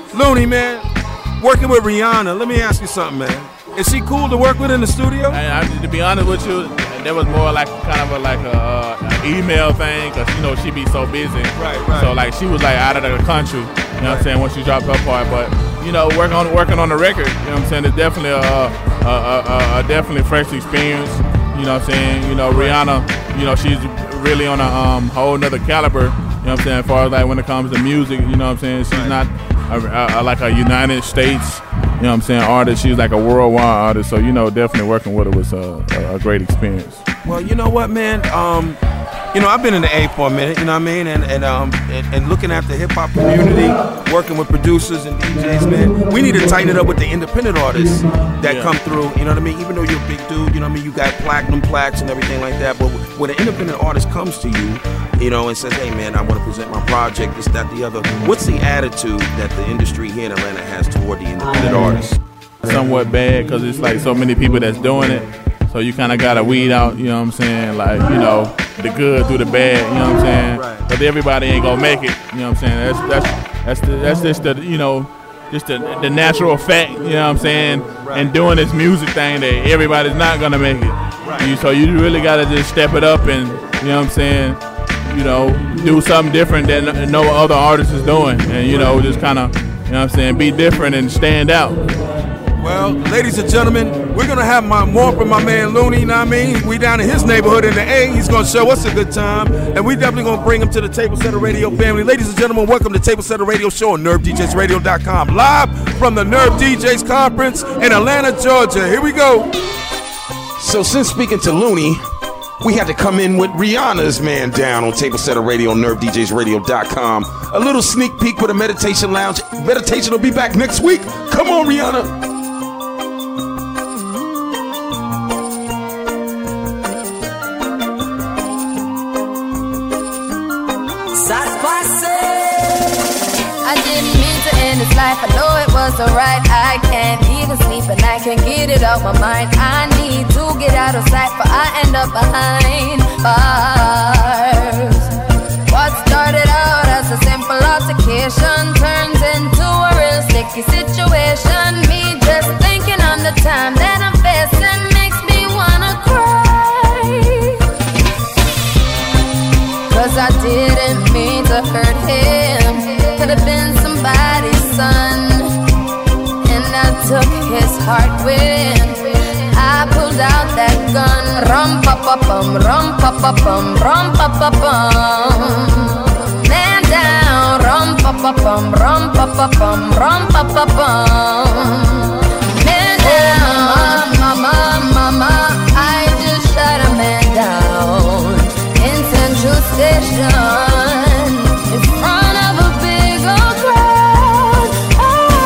Looney, man, working with Rihanna. Let me ask you something, man. Is she cool to work with in the studio? I, I, to be honest with you, that was more like kind of a, like a, uh, an email thing, because you know she be so busy. Right, right. So like she was like out of the country. You know right. what I'm saying? Once she dropped her part, but you know, working on working on the record. You know what I'm saying? It's definitely a, a, a, a, a definitely fresh experience. You know what I'm saying? You know, Rihanna. You know, she's really on a um, whole nother caliber. You know what I'm saying? As far as like when it comes to music, you know what I'm saying? She's right. not a, a, a, like a United States. You know what I'm saying, artist. She's like a worldwide artist, so you know, definitely working with her was a, a, a great experience. Well, you know what, man. Um, you know, I've been in the A for a minute. You know what I mean, and and um and, and looking at the hip hop community, working with producers and D Js, man. We need to tighten it up with the independent artists that yeah. come through. You know what I mean? Even though you're a big dude, you know what I mean. You got platinum plaques and everything like that. But when an independent artist comes to you, you know, and says, "Hey, man, I want to present my project, this, that, the other." What's the attitude that the industry here in Atlanta has toward the independent artists? Somewhat bad, because it's like so many people that's doing it. So you kind of got to weed out, you know what I'm saying, like, you know, the good through the bad, you know what I'm saying? Right. But everybody ain't going to make it, you know what I'm saying? That's that's that's the, that's just the, you know, just the, the natural fact, you know what I'm saying? Right. And doing this music thing that everybody's not going to make it. Right. You, so you really got to just step it up and, you know what I'm saying, you know, do something different than no other artist is doing. And, you know, just kind of, you know what I'm saying, be different and stand out. Well, ladies and gentlemen, we're going to have my, more from my man Looney, you know what I mean? We down in his neighborhood in the A. He's going to show us a good time, and we definitely going to bring him to the Table Setter Radio family. Ladies and gentlemen, welcome to Table Setter Radio Show on nerve d js radio dot com. Live from the Nerve D Js Conference in Atlanta, Georgia. Here we go. So since speaking to Looney, we had to come in with Rihanna's man down on Table Setter Radio on nerve d js radio dot com. A little sneak peek with a meditation lounge. Meditation will be back next week. Come on, Rihanna. This life, I know it was alright. I can't even sleep and I can't get it out my mind. I need to get out of sight, but I end up behind bars. What started out as a simple altercation turns into a real sticky situation. Me just thinking on the time that I'm facing makes me wanna cry. Cause I didn't mean to hurt him. Could've been somebody's son, and I took his heart when I pulled out that gun. Rum pa pa bum, rum pa pa bum, rum pa pa bum. Man down, rum pa pa bum, rum pa pa bum, rum pa pa bum. Man down, mama, mama, I just shot a man down in Central Station in front of a big old crowd. I,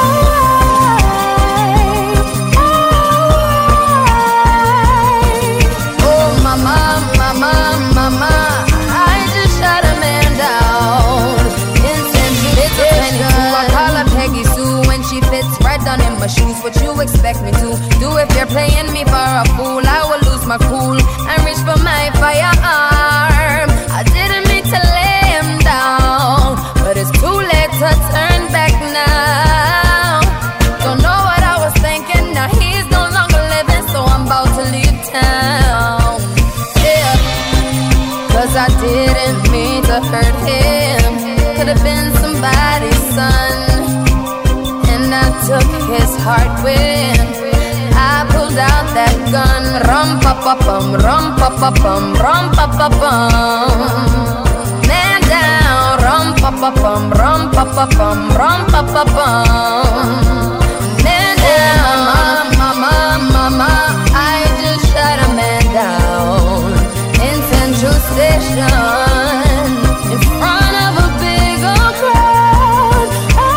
I, oh mama, mama, mama, I just shot a man down in Central Station. I call her Peggy Sue when she fits right down in my shoes. What you expect me to do if you're playing me for a fool? I will lose my cool and reach for my firearm. I didn't mean to lay him down, but it's too late to turn back now. Don't know what I was thinking, now he's no longer living, so I'm about to leave town. Yeah, cause I didn't mean to hurt him. Could've been somebody's son, and I took his heart when I pulled out that gun. Rum pa pa bum, rum pa pa bum, rum pa pa bum. Man down, rum pa pa bum, rum pa pa bum, rum pa pa bum. Man down, mama, mama, I just shot a man down in Central Station in front of a big old crowd.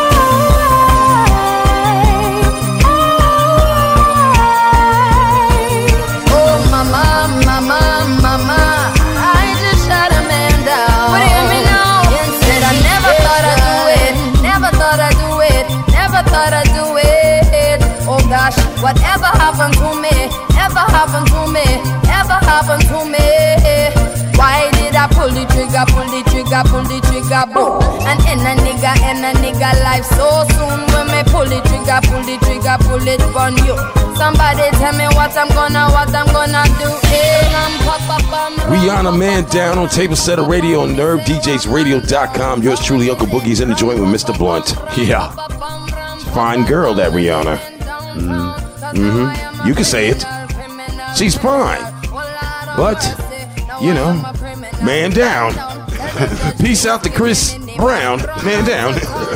Oh mama, mama, mama, I just shot a man down. But hear me now, said I never thought I'd do it, never thought I'd do it, never thought I'd do it. Oh gosh, whatever happened to me, ever happened to me, ever happened to me. Why did I pull the trigger, pull the trigger, pull the trigger, boom? And in a nigga, in a nigga life so soon. When me pull the trigger, pull the trigger, pull it on you. Somebody tell me what I'm gonna, what I'm gonna do. Hey, I'm pop, pop, I'm Rihanna Man Down on Table Setter Radio on Nerve D Js Radio dot com. Yours truly, Uncle Boogie's in the joint with Mister Blunt. Yeah. Fine girl, that Rihanna. Mm. Mm-hmm. You can say it. She's fine. But, you know, man down. Peace out to Chris Brown. Man down.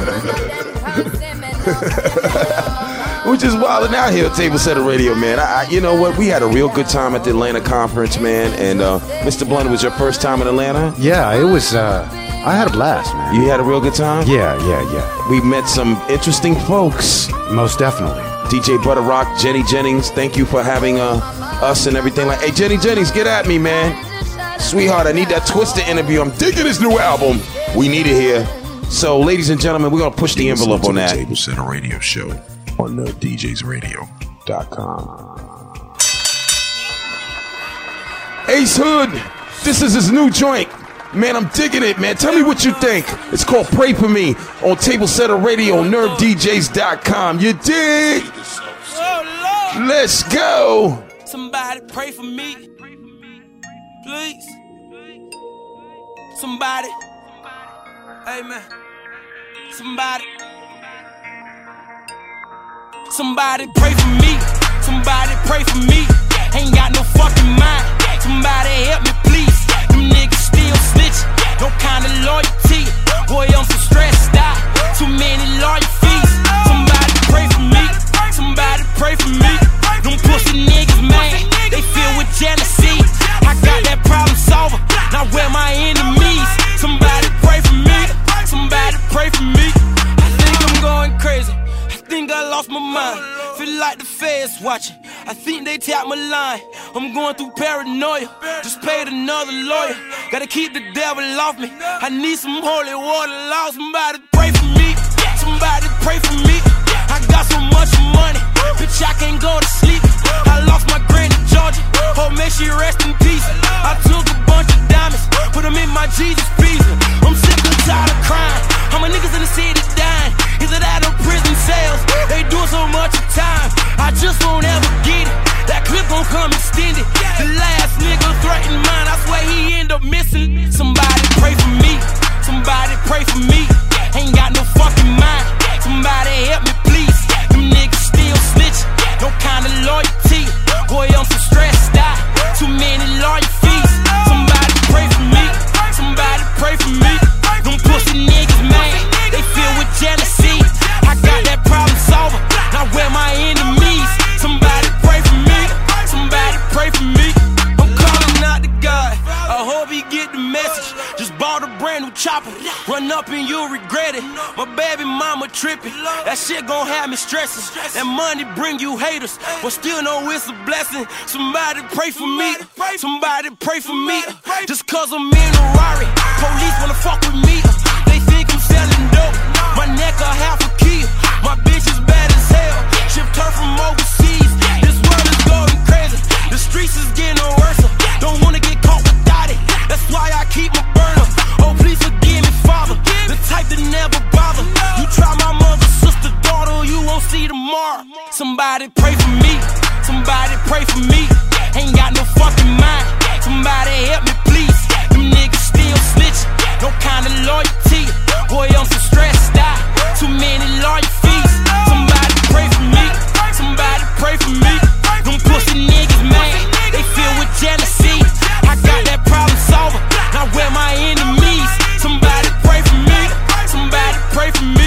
We're just wilding out here at Table Setter Radio, man. I, I, you know what? We had a real good time at the Atlanta conference, man. And uh, Mister Blunt, was your first time in Atlanta? Yeah, it was. Uh, I had a blast, man. You had a real good time? Yeah, yeah, yeah. We met some interesting folks. Most definitely. D J Butter Rock, Jenny Jennings, thank you for having uh, us and everything. Like, hey, Jenny Jennings, get at me, man. Sweetheart, I need that Twister interview. I'm digging his new album. We need it here. So, ladies and gentlemen, we're going to push the envelope on that. Table Center Radio Show on Nerve D Js Radio dot com. Ace Hood, this is his new joint. Man, I'm digging it, man. Tell me what you think. It's called Pray For Me on Table Setter Radio on Nerve D Js dot com. You dig? Let's go. Somebody pray for me. Please. Somebody. Amen. Somebody. Somebody pray for me. Somebody pray for me. Ain't got no fucking mind. Somebody help me, please. Them niggas still snitch. No kind of loyalty. Boy, I'm so stressed out. Too many lawyer fees. Somebody pray for me. Somebody pray for me. Them pussy niggas, man. They filled with jealousy. I got that problem solver. Now where my enemies? Somebody pray for me. Somebody pray for me. I think I'm going crazy. I think I lost my mind. Feel like the feds watching. I think they tapped my line. I'm going through paranoia. Just paid another lawyer. Gotta keep the devil off me. I need some holy water. Lord, somebody pray for me. Somebody pray for me. I got so much money. Bitch, I can't go to sleep. I lost my granny Georgia. Oh, may she rest in peace. I took a bunch of diamonds. Put them in my Jesus piece. I'm sick and tired of crying. How my niggas in the city dying? Is it out of prison cells? They doing so much time. I just won't ever get it. That clip gon' come extended. The last nigga threatened mine. I swear he end up missing. Somebody pray for me. Somebody pray for me. Ain't got no fucking mind. Somebody help me, please. Them niggas still snitch. No kind of loyalty. Boy, I'm so stressed out. Too many lawyer fees. Somebody pray for me. Somebody pray for me. Them pussy niggas, man. They filled with jealousy. I got that problem solver. Now where my enemies? Somebody pray for me. Somebody pray for me. I'm calling out to God. I hope he get the message. Just bought a brand new chopper. Run up and you'll regret it. My baby mama tripping. That shit gon' have me stressing. That money bring you haters, but still know it's a blessing. Somebody pray for me. Somebody pray for me. Just cause I'm in a Rari. Police wanna fuck with me. They think I'm selling dope. My neck a half a key. My bitch is bad as hell. Shipped her from overseas. This world is going crazy. The streets is getting worse. Don't wanna get caught without it. That's why I keep my burner. Oh, please forgive me, Father. The type that never bother. You try my mother, sister, daughter, you won't see tomorrow. Somebody pray for me. Somebody pray for me. Ain't got no fucking mind. Somebody help me, please. Them niggas still snitch. No kind of loyalty. Boy, I'm so stressed out. Too many lawyer fees. Somebody pray for me. Somebody pray for me. Them pussy niggas, man. They filled with jealousy. I got that problem solver. Now where my enemies? Somebody pray for me. Somebody pray for me.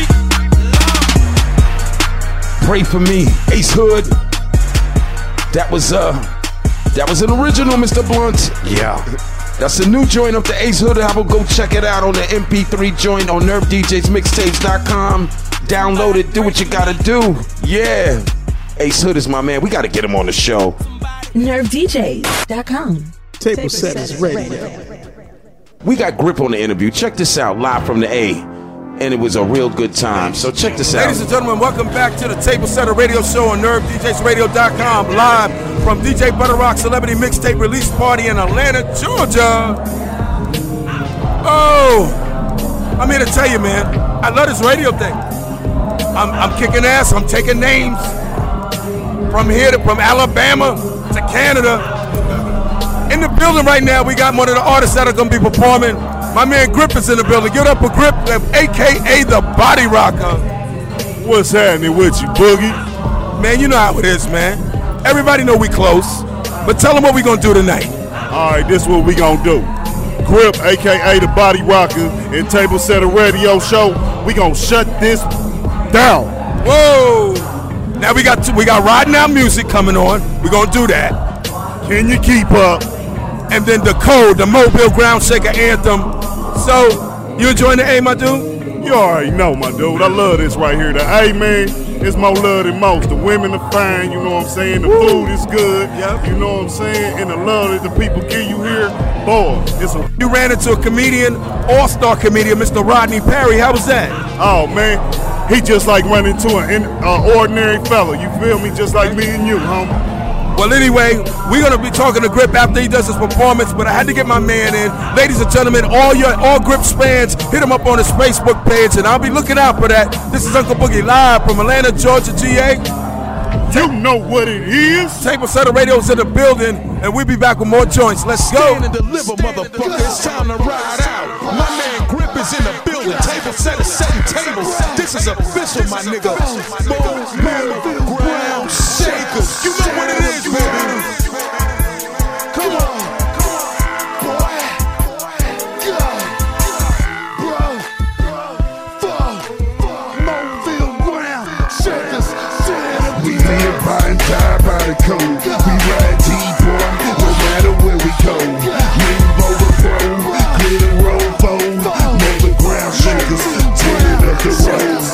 Pray for me, Ace Hood. That was uh, that was an original, Mister Blunt. Yeah. That's a new joint of the Ace Hood album. Go check it out on the M P three joint on Nerve D Js Mixtapes dot com. Download it, do what you gotta do. Yeah. Ace Hood is my man. We gotta get him on the show. Nerve D Js dot com. Table Setters Radio. We got Grip on the interview. Check this out, live from the A. And it was a real good time. So check this out. Ladies and gentlemen, welcome back to the Table Setter Radio Show on Nerve D Js Radio dot com. Live from D J Butter Rock Celebrity Mixtape Release Party in Atlanta, Georgia. Oh, I'm here to tell you, man, I love this radio thing. I'm, I'm kicking ass. I'm taking names from here to from Alabama to Canada. In the building right now, we got one of the artists that are going to be performing. My man Grip is in the building. Give it up for Grip, a k a the Body Rocker. What's happening with you, Boogie? Man, you know how it is, man. Everybody know we close, but tell them what we going to do tonight. All right, this is what we going to do. Grip, a k a the Body Rocker, and Table Setter Radio Show. We going to shut this down. Whoa! Now we got we got Riding Out Music coming on. We're going to do that. Can you keep up? And then the Code, the Mobile Ground Shaker Anthem. So, you enjoying the A, my dude? You already know, my dude. I love this right here. The A, man, it's more love than most. The women are fine, you know what I'm saying? The Woo. Food is good, yep. You know what I'm saying? And the love that the people give you here, boy, it's a... You ran into a comedian, all-star comedian, Mister Rodney Perry. How was that? Oh, man, he just like running into an uh, ordinary fella. You feel me? Just like me and you, homie. Well, anyway, we're going to be talking to Grip after he does his performance, but I had to get my man in. Ladies and gentlemen, all your all Grip's fans, hit him up on his Facebook page, and I'll be looking out for that. This is Uncle Boogie live from Atlanta, Georgia, G A. You know what it is. Table Setter Radio's in the building, and we'll be back with more joints. Let's go. Stand and deliver, motherfucker. It's time to ride out. My man Grip is in the building. Table Setter setting tables. This is official, my nigga. Mobile Ground Shakers. You know what it is, baby. Come on. Boy. God. Bro. Fuck. Mobile Ground Shakers. We live by and die by the code. We ride deep, boy, no matter where we go. Move over, bro, clear the road, fold. Mobile Ground Shakers, turning up the roads.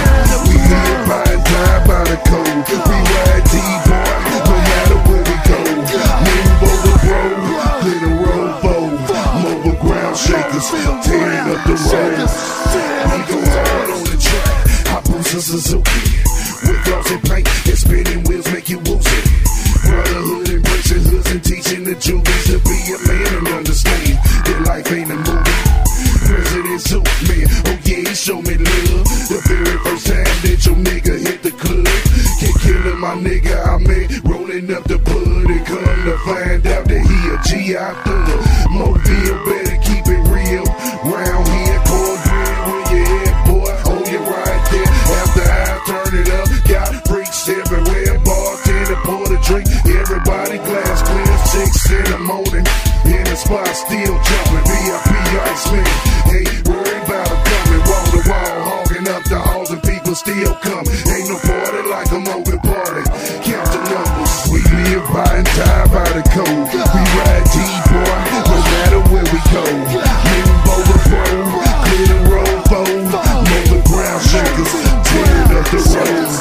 We live by and die by the code. We ride deep, boy, no matter where we go. Move over, bro, clear the road, fold. Mobile Ground Shakers, tearing up the roads. We go hard on the track. Our boots are Suzuki. With gloves and paint and spinning wheels make you woozy. Brotherhood embracing hoods and teaching the Jubies to be a man and understand that life ain't a movie. President Superman, oh yeah, he showed me love. The very first time that your nigga hit the club. Can't kill him, my nigga, I mean, rolling up the bud and come to find out that he a G I thug. Mobile, better keep it real. Round here, cornbread when you head, boy, hold you right there. After I turn it up, got freaks everywhere. Bartender, pour the drink, everybody glass clear. Six in the morning, in the spot, still jumping. V I P Iceman, ain't worried about them coming. Wall to wall, hogging up the halls, and people still come. Ain't no party like a mobile party. Count the numbers. We live by and die by the code. We ride deep, boy, no matter where we go. Move over, bro, clear the road, fold. Mobile Ground Shakers, tearing up the roads.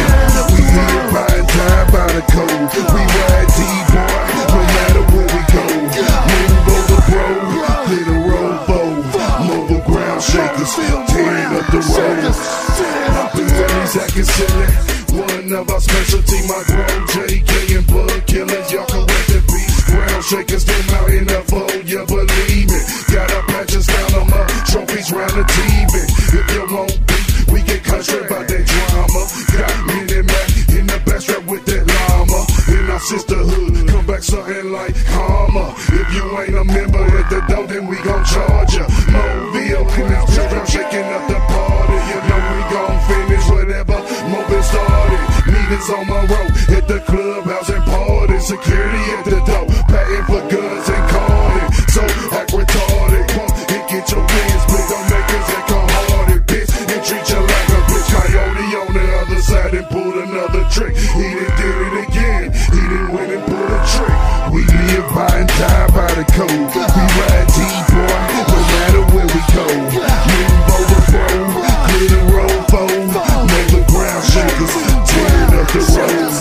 We live by and die by the code. We ride deep, boy, no matter where we go. Move over, bro, clear the road, fold. Mobile Ground Shakers, tearing up the roads. Popping bunnies, acting silly. One of our specialty, my bro, J K and Bug Killers. Y'all can rest in peace. Ground Shakers, them out in the fold, you believe it. Got our patches down on my trophies round the T V. If you won't be, we get country about that drama. Got Minnie Mac in the best rap with that llama. In our sisterhood, come back something like karma. If you ain't a member at the door, then we gon' charge ya. Mobile in the program, shaking up the party. You know we gon' finish whatever Mobile started. Meetings on my road, hit the clubhouse and party. Security at the door, paying for guns and carding. So act retarded, come and get your wins, but don't make us act hard-hearted, bitch, and treat you like a bitch. Coyote on the other side and pulled another trick. He done did it again, he done went and pulled a trick. We live by and die by the code. We ride deep, boy, no matter where we go. Move over, bro, clear the road, fold. Mobile Ground Shakers, tearing up the roads.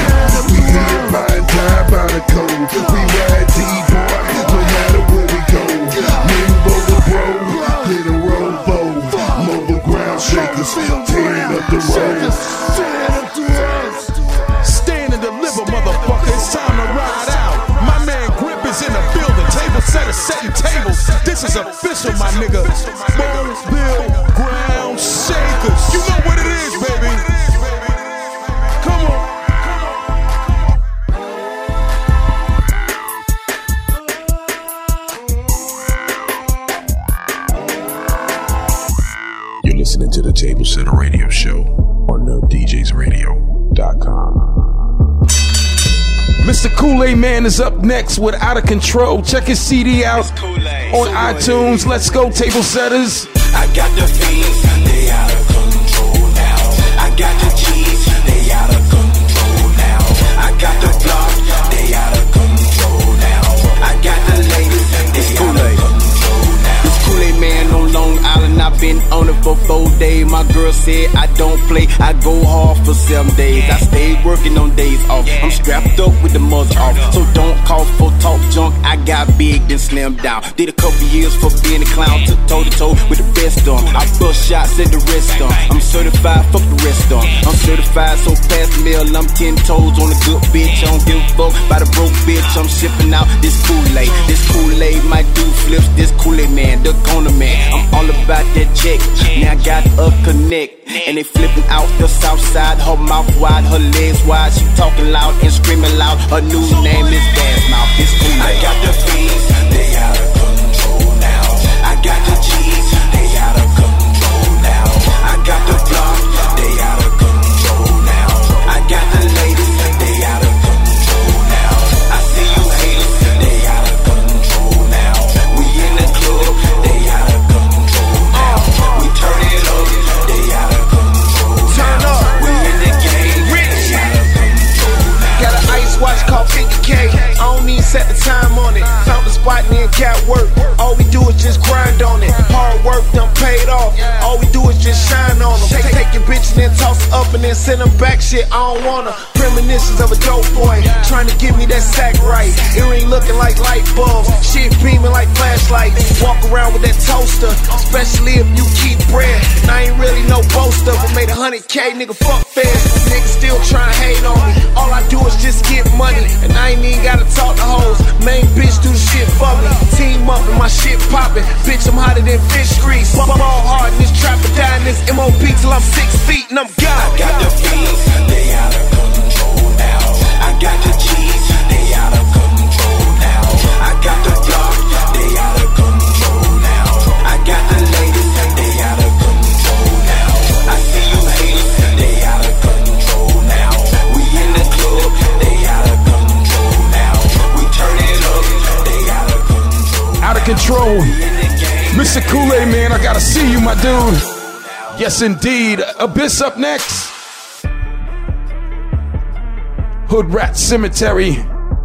We live by and die by the code. We ride deep, boy, no matter where we go. Move over, bro, clear the road, fold. Mobile Ground Shakers, tearing up the roads. Stand and deliver, motherfucker. It's time to ride out. My man Grip is in the building. Table Setter setting tables. This is is official, my nigga. Mobile Ground Shakers. You know what it is, baby. Come on. You're listening to the Table Center Radio Show on Nerve D Js Radio dot com. Mister Kool-Aid Man is up next with Out of Control. Check his C D out on iTunes. Let's go, Table Setters. I got the fiends, they out of control now. I got the cheese, they out of control now. I got the block, they out of control now. I got the ladies, they out of control now. It's Kool-Aid Man on Long Island, I've been on it for four days. My girl said I don't play, I go hard for seven days. I stayed working on days off, I'm strapped up with the muzzle off. So don't call for talk junk, I got big then slimmed down. Did a couple years for being a clown, took toe to toe with the best on. I bust shots at the rest on, I'm certified, fuck the rest on. I'm certified, so past the mill, I'm ten toes on a good bitch. I don't give a fuck by the broke bitch, I'm shipping out this Kool-Aid. This Kool-Aid might do flips, this Kool-Aid Man, the corner man. I'm all about that check, now I got a connect. And they flipping out the south side, her mouth wide, her legs wide. She talking loud and screaming loud, her new name is Gas Mouth. This Kool-Aid. I got the fiends, they out of control now. I got the cheese, they out of control now. I got the block, they out of control now. I got the ladies, they out of control now. I see you haters, they out of control now. We in the club, they out of control now. We turn it up, they out of control Turn now. up. We in the game, they out of control now. Got an ice watch called fifty K. I don't need set the time on it. Found the spot and then got work. All we do is just grind on it. Hard work done paid off. All we do is just shine on them. Take, take your bitch and then toss her up and then send them back. Shit, I don't want her. Premonitions of a dope boy trying to give me that sack right. Earring looking like light bulbs. Shit beaming like flashlights. Walk around with that toaster, especially if you keep bread. And I ain't really no boaster, but made a hundred K, nigga, fuck feds. Niggas still trying to hate on me. All I do is just get money, and I ain't even gotta talk to hoes. Main bitch do the shit for me. Team up and my shit poppin'. Bitch, I'm hotter than fish grease. Ball hard in this trap, but die in this M O B till I'm six feet and I'm gone. I got the fiends, they out of control now. I got the cheese, they out of control now. I got the block, they out of control now. I got the ladies, they out of control now. I see you haters, they out of control now. We in the club, they out of control now. We turn it up, they out of control. Out of control. Mister Kool-Aid Man, I gotta see you, my dude. Yes, indeed. Abyss up next. Hood Rat Cemetery.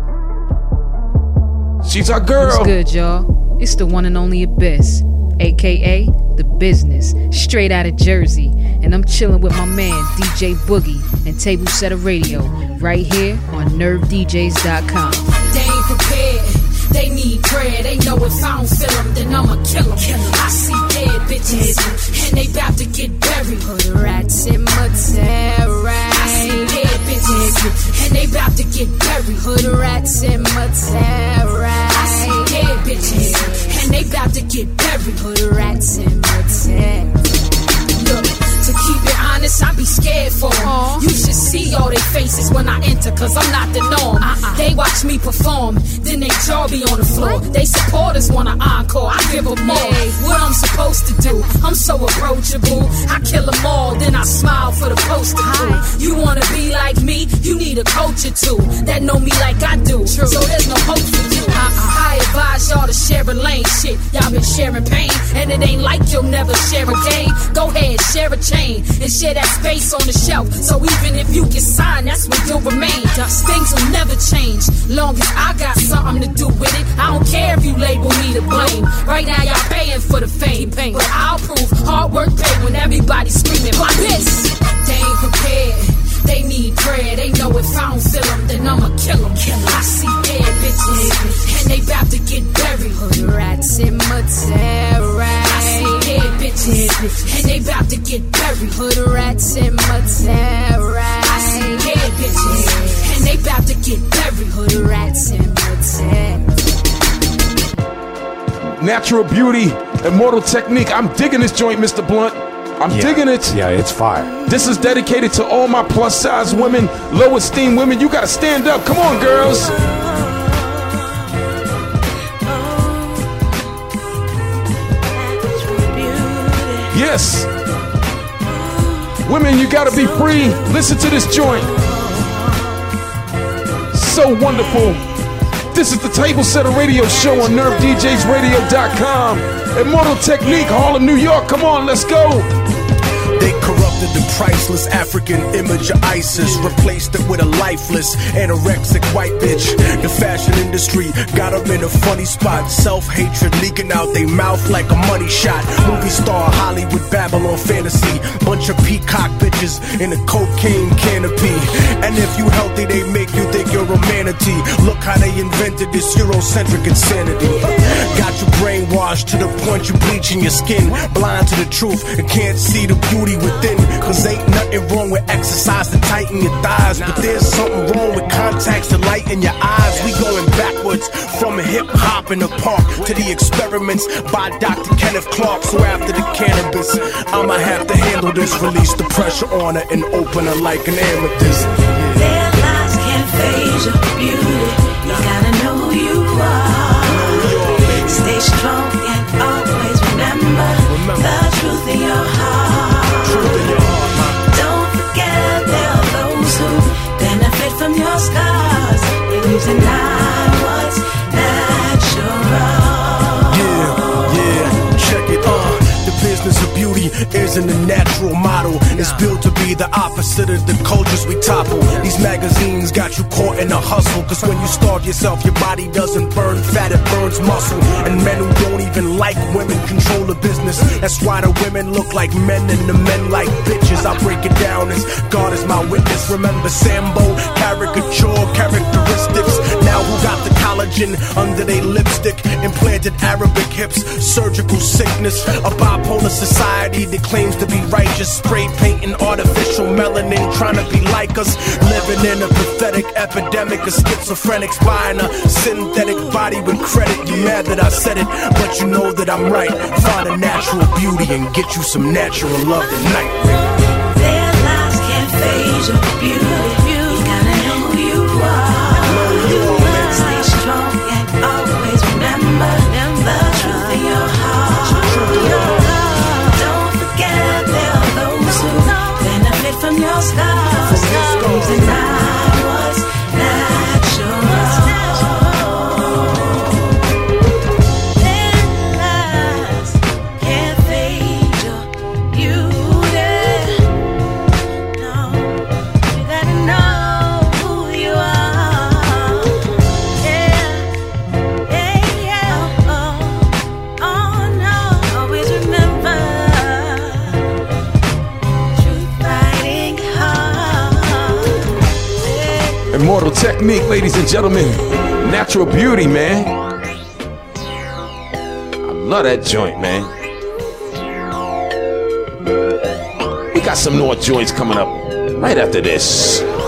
She's our girl. What's good, y'all? It's the one and only Abyss, aka The Business, straight out of Jersey. And I'm chilling with my man, D J Boogie, and Table Setter Radio, right here on Nerve D Js dot com. They ain't prepared. They need prayer. They know if I don't feel them, then I'ma kill them. I see dead bitches, and they bout to get buried. Hood rats in my terror. I see dead bitches, and they bout to get buried. Hood rats in my terror. I see dead bitches, and they bout to get buried. Hood rats in my terror. Look, to keep it honest, I be scared for them. You should see all their faces when I enter, cause I'm not the norm. Uh-uh. They watch me perform, then they jaw be on the floor. They supporters want an encore, I give them more. What I'm supposed to do, I'm so approachable. I kill them all, then I smile for the poster crew. You wanna be like me, you need a coach or two that know me like I do. True. So there's no hope for you. Uh-uh. I advise y'all to share a lane. Shit, y'all been sharing pain, and it ain't like you'll never share a game. Go ahead, share a chain, and share that space on the shelf. So even if you get signed, that's where you'll remain. Things will never change, long as I got something to do with it. I don't care if you label me to blame. Right now y'all paying for the fame, but I'll prove hard work pay when everybody's screaming like this. They ain't prepared, they need prayer. They know if I don't feel them, then I'ma kill them. I see dead bitches, and they bout to get buried. Hood rats in my terror. I see dead bitches, and they bout to get buried. Hood rats in my terror. I see dead bitches, and they bout to get buried. Hood rats in my terror. Natural Beauty, Immortal Technique. I'm digging this joint, Mister Blunt. I'm Yeah. digging it. Yeah, it's fire. This is dedicated to all my plus size women, low esteem women. You gotta stand up. Come on, girls. Yes. Women, you gotta be free. Listen to this joint. So wonderful. This is the Table Setter Radio Show on nerve D Js radio dot com. Immortal Technique, Harlem, New York. Come on, let's go. They corrupted the priceless African image of ISIS, replaced it with a lifeless, anorexic white bitch. The fashion industry got them in a funny spot. Self-hatred leaking out they mouth like a money shot. Movie star Hollywood Babylon fantasy. Bunch of peacock bitches in a cocaine canopy. And if you healthy, they make you think you're a manatee. Look how they invented this Eurocentric insanity. Got you brainwashed to the point you bleaching your skin. Blind to the truth and can't see the beauty within. Cause ain't nothing wrong with exercise to tighten your thighs, but there's something wrong with contacts to lighten your eyes. We going backwards from hip hop in the park to the experiments by Doctor Kenneth Clark. So after the cannabis, I'ma have to handle this. Release the pressure on her and open her like an amethyst. Their lies can't phase your beauty. You gotta know who you are. Stay strong and always remember the truth in your heart. Don't forget there are those who benefit from your scars. If you deny what's natural. Yeah, yeah, check it, uh the business of beauty isn't a natural model. It's built to be the opposite of the cultures we topple. These magazines got you caught in a hustle. Cause when you starve yourself, your body doesn't burn fat, it burns muscle. And men who don't even like women control the business. That's why the women look like men and the men like bitches. I break it down as God is my witness. Remember Sambo, caricature characteristics. Now who got the collagen under their lipstick? Implanted Arabic hips, surgical sickness. A bipolar society that claims to be righteous. Spray painting artificial melanin, trying to be like us. Living in a pathetic epidemic of schizophrenics, buying a synthetic body with credit. You mad that I said it, but you know that I'm right. Find a natural beauty and get you some natural love tonight. Their lies can't phase your beauty. You gotta know who you are. Stay strong and always remember the truth in your heart. Don't forget there are those who benefit from your scars. Don't deny what's natural. Their lies can't fade your beauty. No, you gotta know who you are. Yeah, yeah, yeah. Oh, oh no, always remember. Truth fighting hard. Immortal Technique, ladies and gentlemen. Natural Beauty, man. I love that joint, man. We got some more joints coming up right after this. We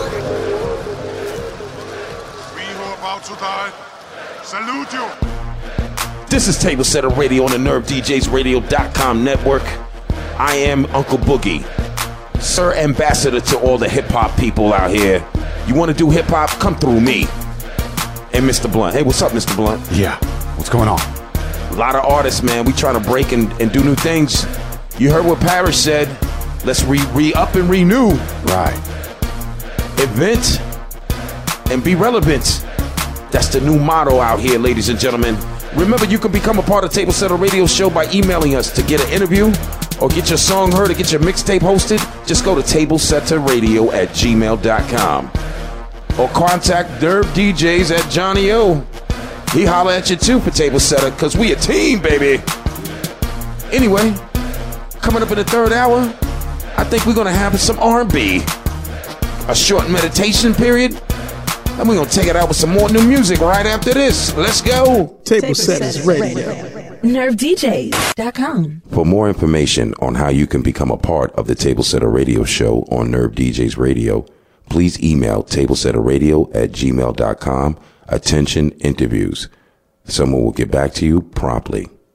who are about to die, salute you. This is Table Setter Radio on the nerve D Js radio dot com network. I am Uncle Boogie, Sir Ambassador to all the hip-hop people out here. You want to do hip-hop? Come through me. And Mister Blunt. Hey, what's up, Mister Blunt? Yeah, what's going on? A lot of artists, man. We trying to break and, and do new things. You heard what Parrish said. Let's re, re up and renew. Right. Invent and be relevant. That's the new motto out here, ladies and gentlemen. Remember, you can become a part of Table Setter Radio Show by emailing us to get an interview or get your song heard or get your mixtape hosted. Just go to table setter radio at gmail dot com or contact Derb D Js at Johnny O. He holler at you too for Table Setter, because we a team, baby. Anyway, coming up in the third hour, I think we're going to have some R and B. A short meditation period. And we're going to take it out with some more new music right after this. Let's go. Table Setters Radio. nerve D Js dot com. For more information on how you can become a part of the Table Setter Radio Show on Nerve D Js Radio, please email table setter radio at gmail dot com. Attention interviews. Someone will get back to you promptly.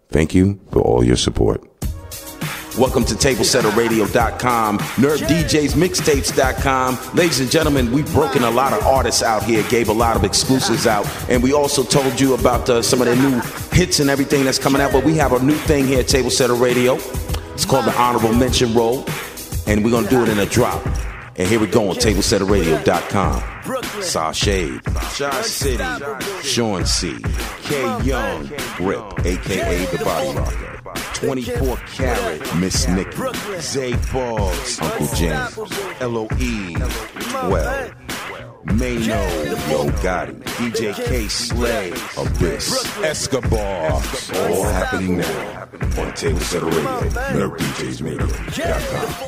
Thank you for all your support. Welcome to table setter radio dot com, nerve d js mixtapes dot com. Ladies and gentlemen, we've broken a lot of artists out here, gave a lot of exclusives out, and we also told you about uh, some of the new hits and everything that's coming out. But we have a new thing here at Table Setter Radio. It's called the Honorable Mention Roll, and we're going to do it in a drop. And here we go on table setter radio dot com. Sashay, Shy City, Sean C, K Young, Grip, a k a. The Body Rocker, twenty-four Karat, Miss Nikki, Zay Boggs, Uncle James, L O E, twelve, Mano, Yo Gotti, D J K Slay, Abyss, Escobar, all happening now on Table Setter Radio, nerve d js radio dot com.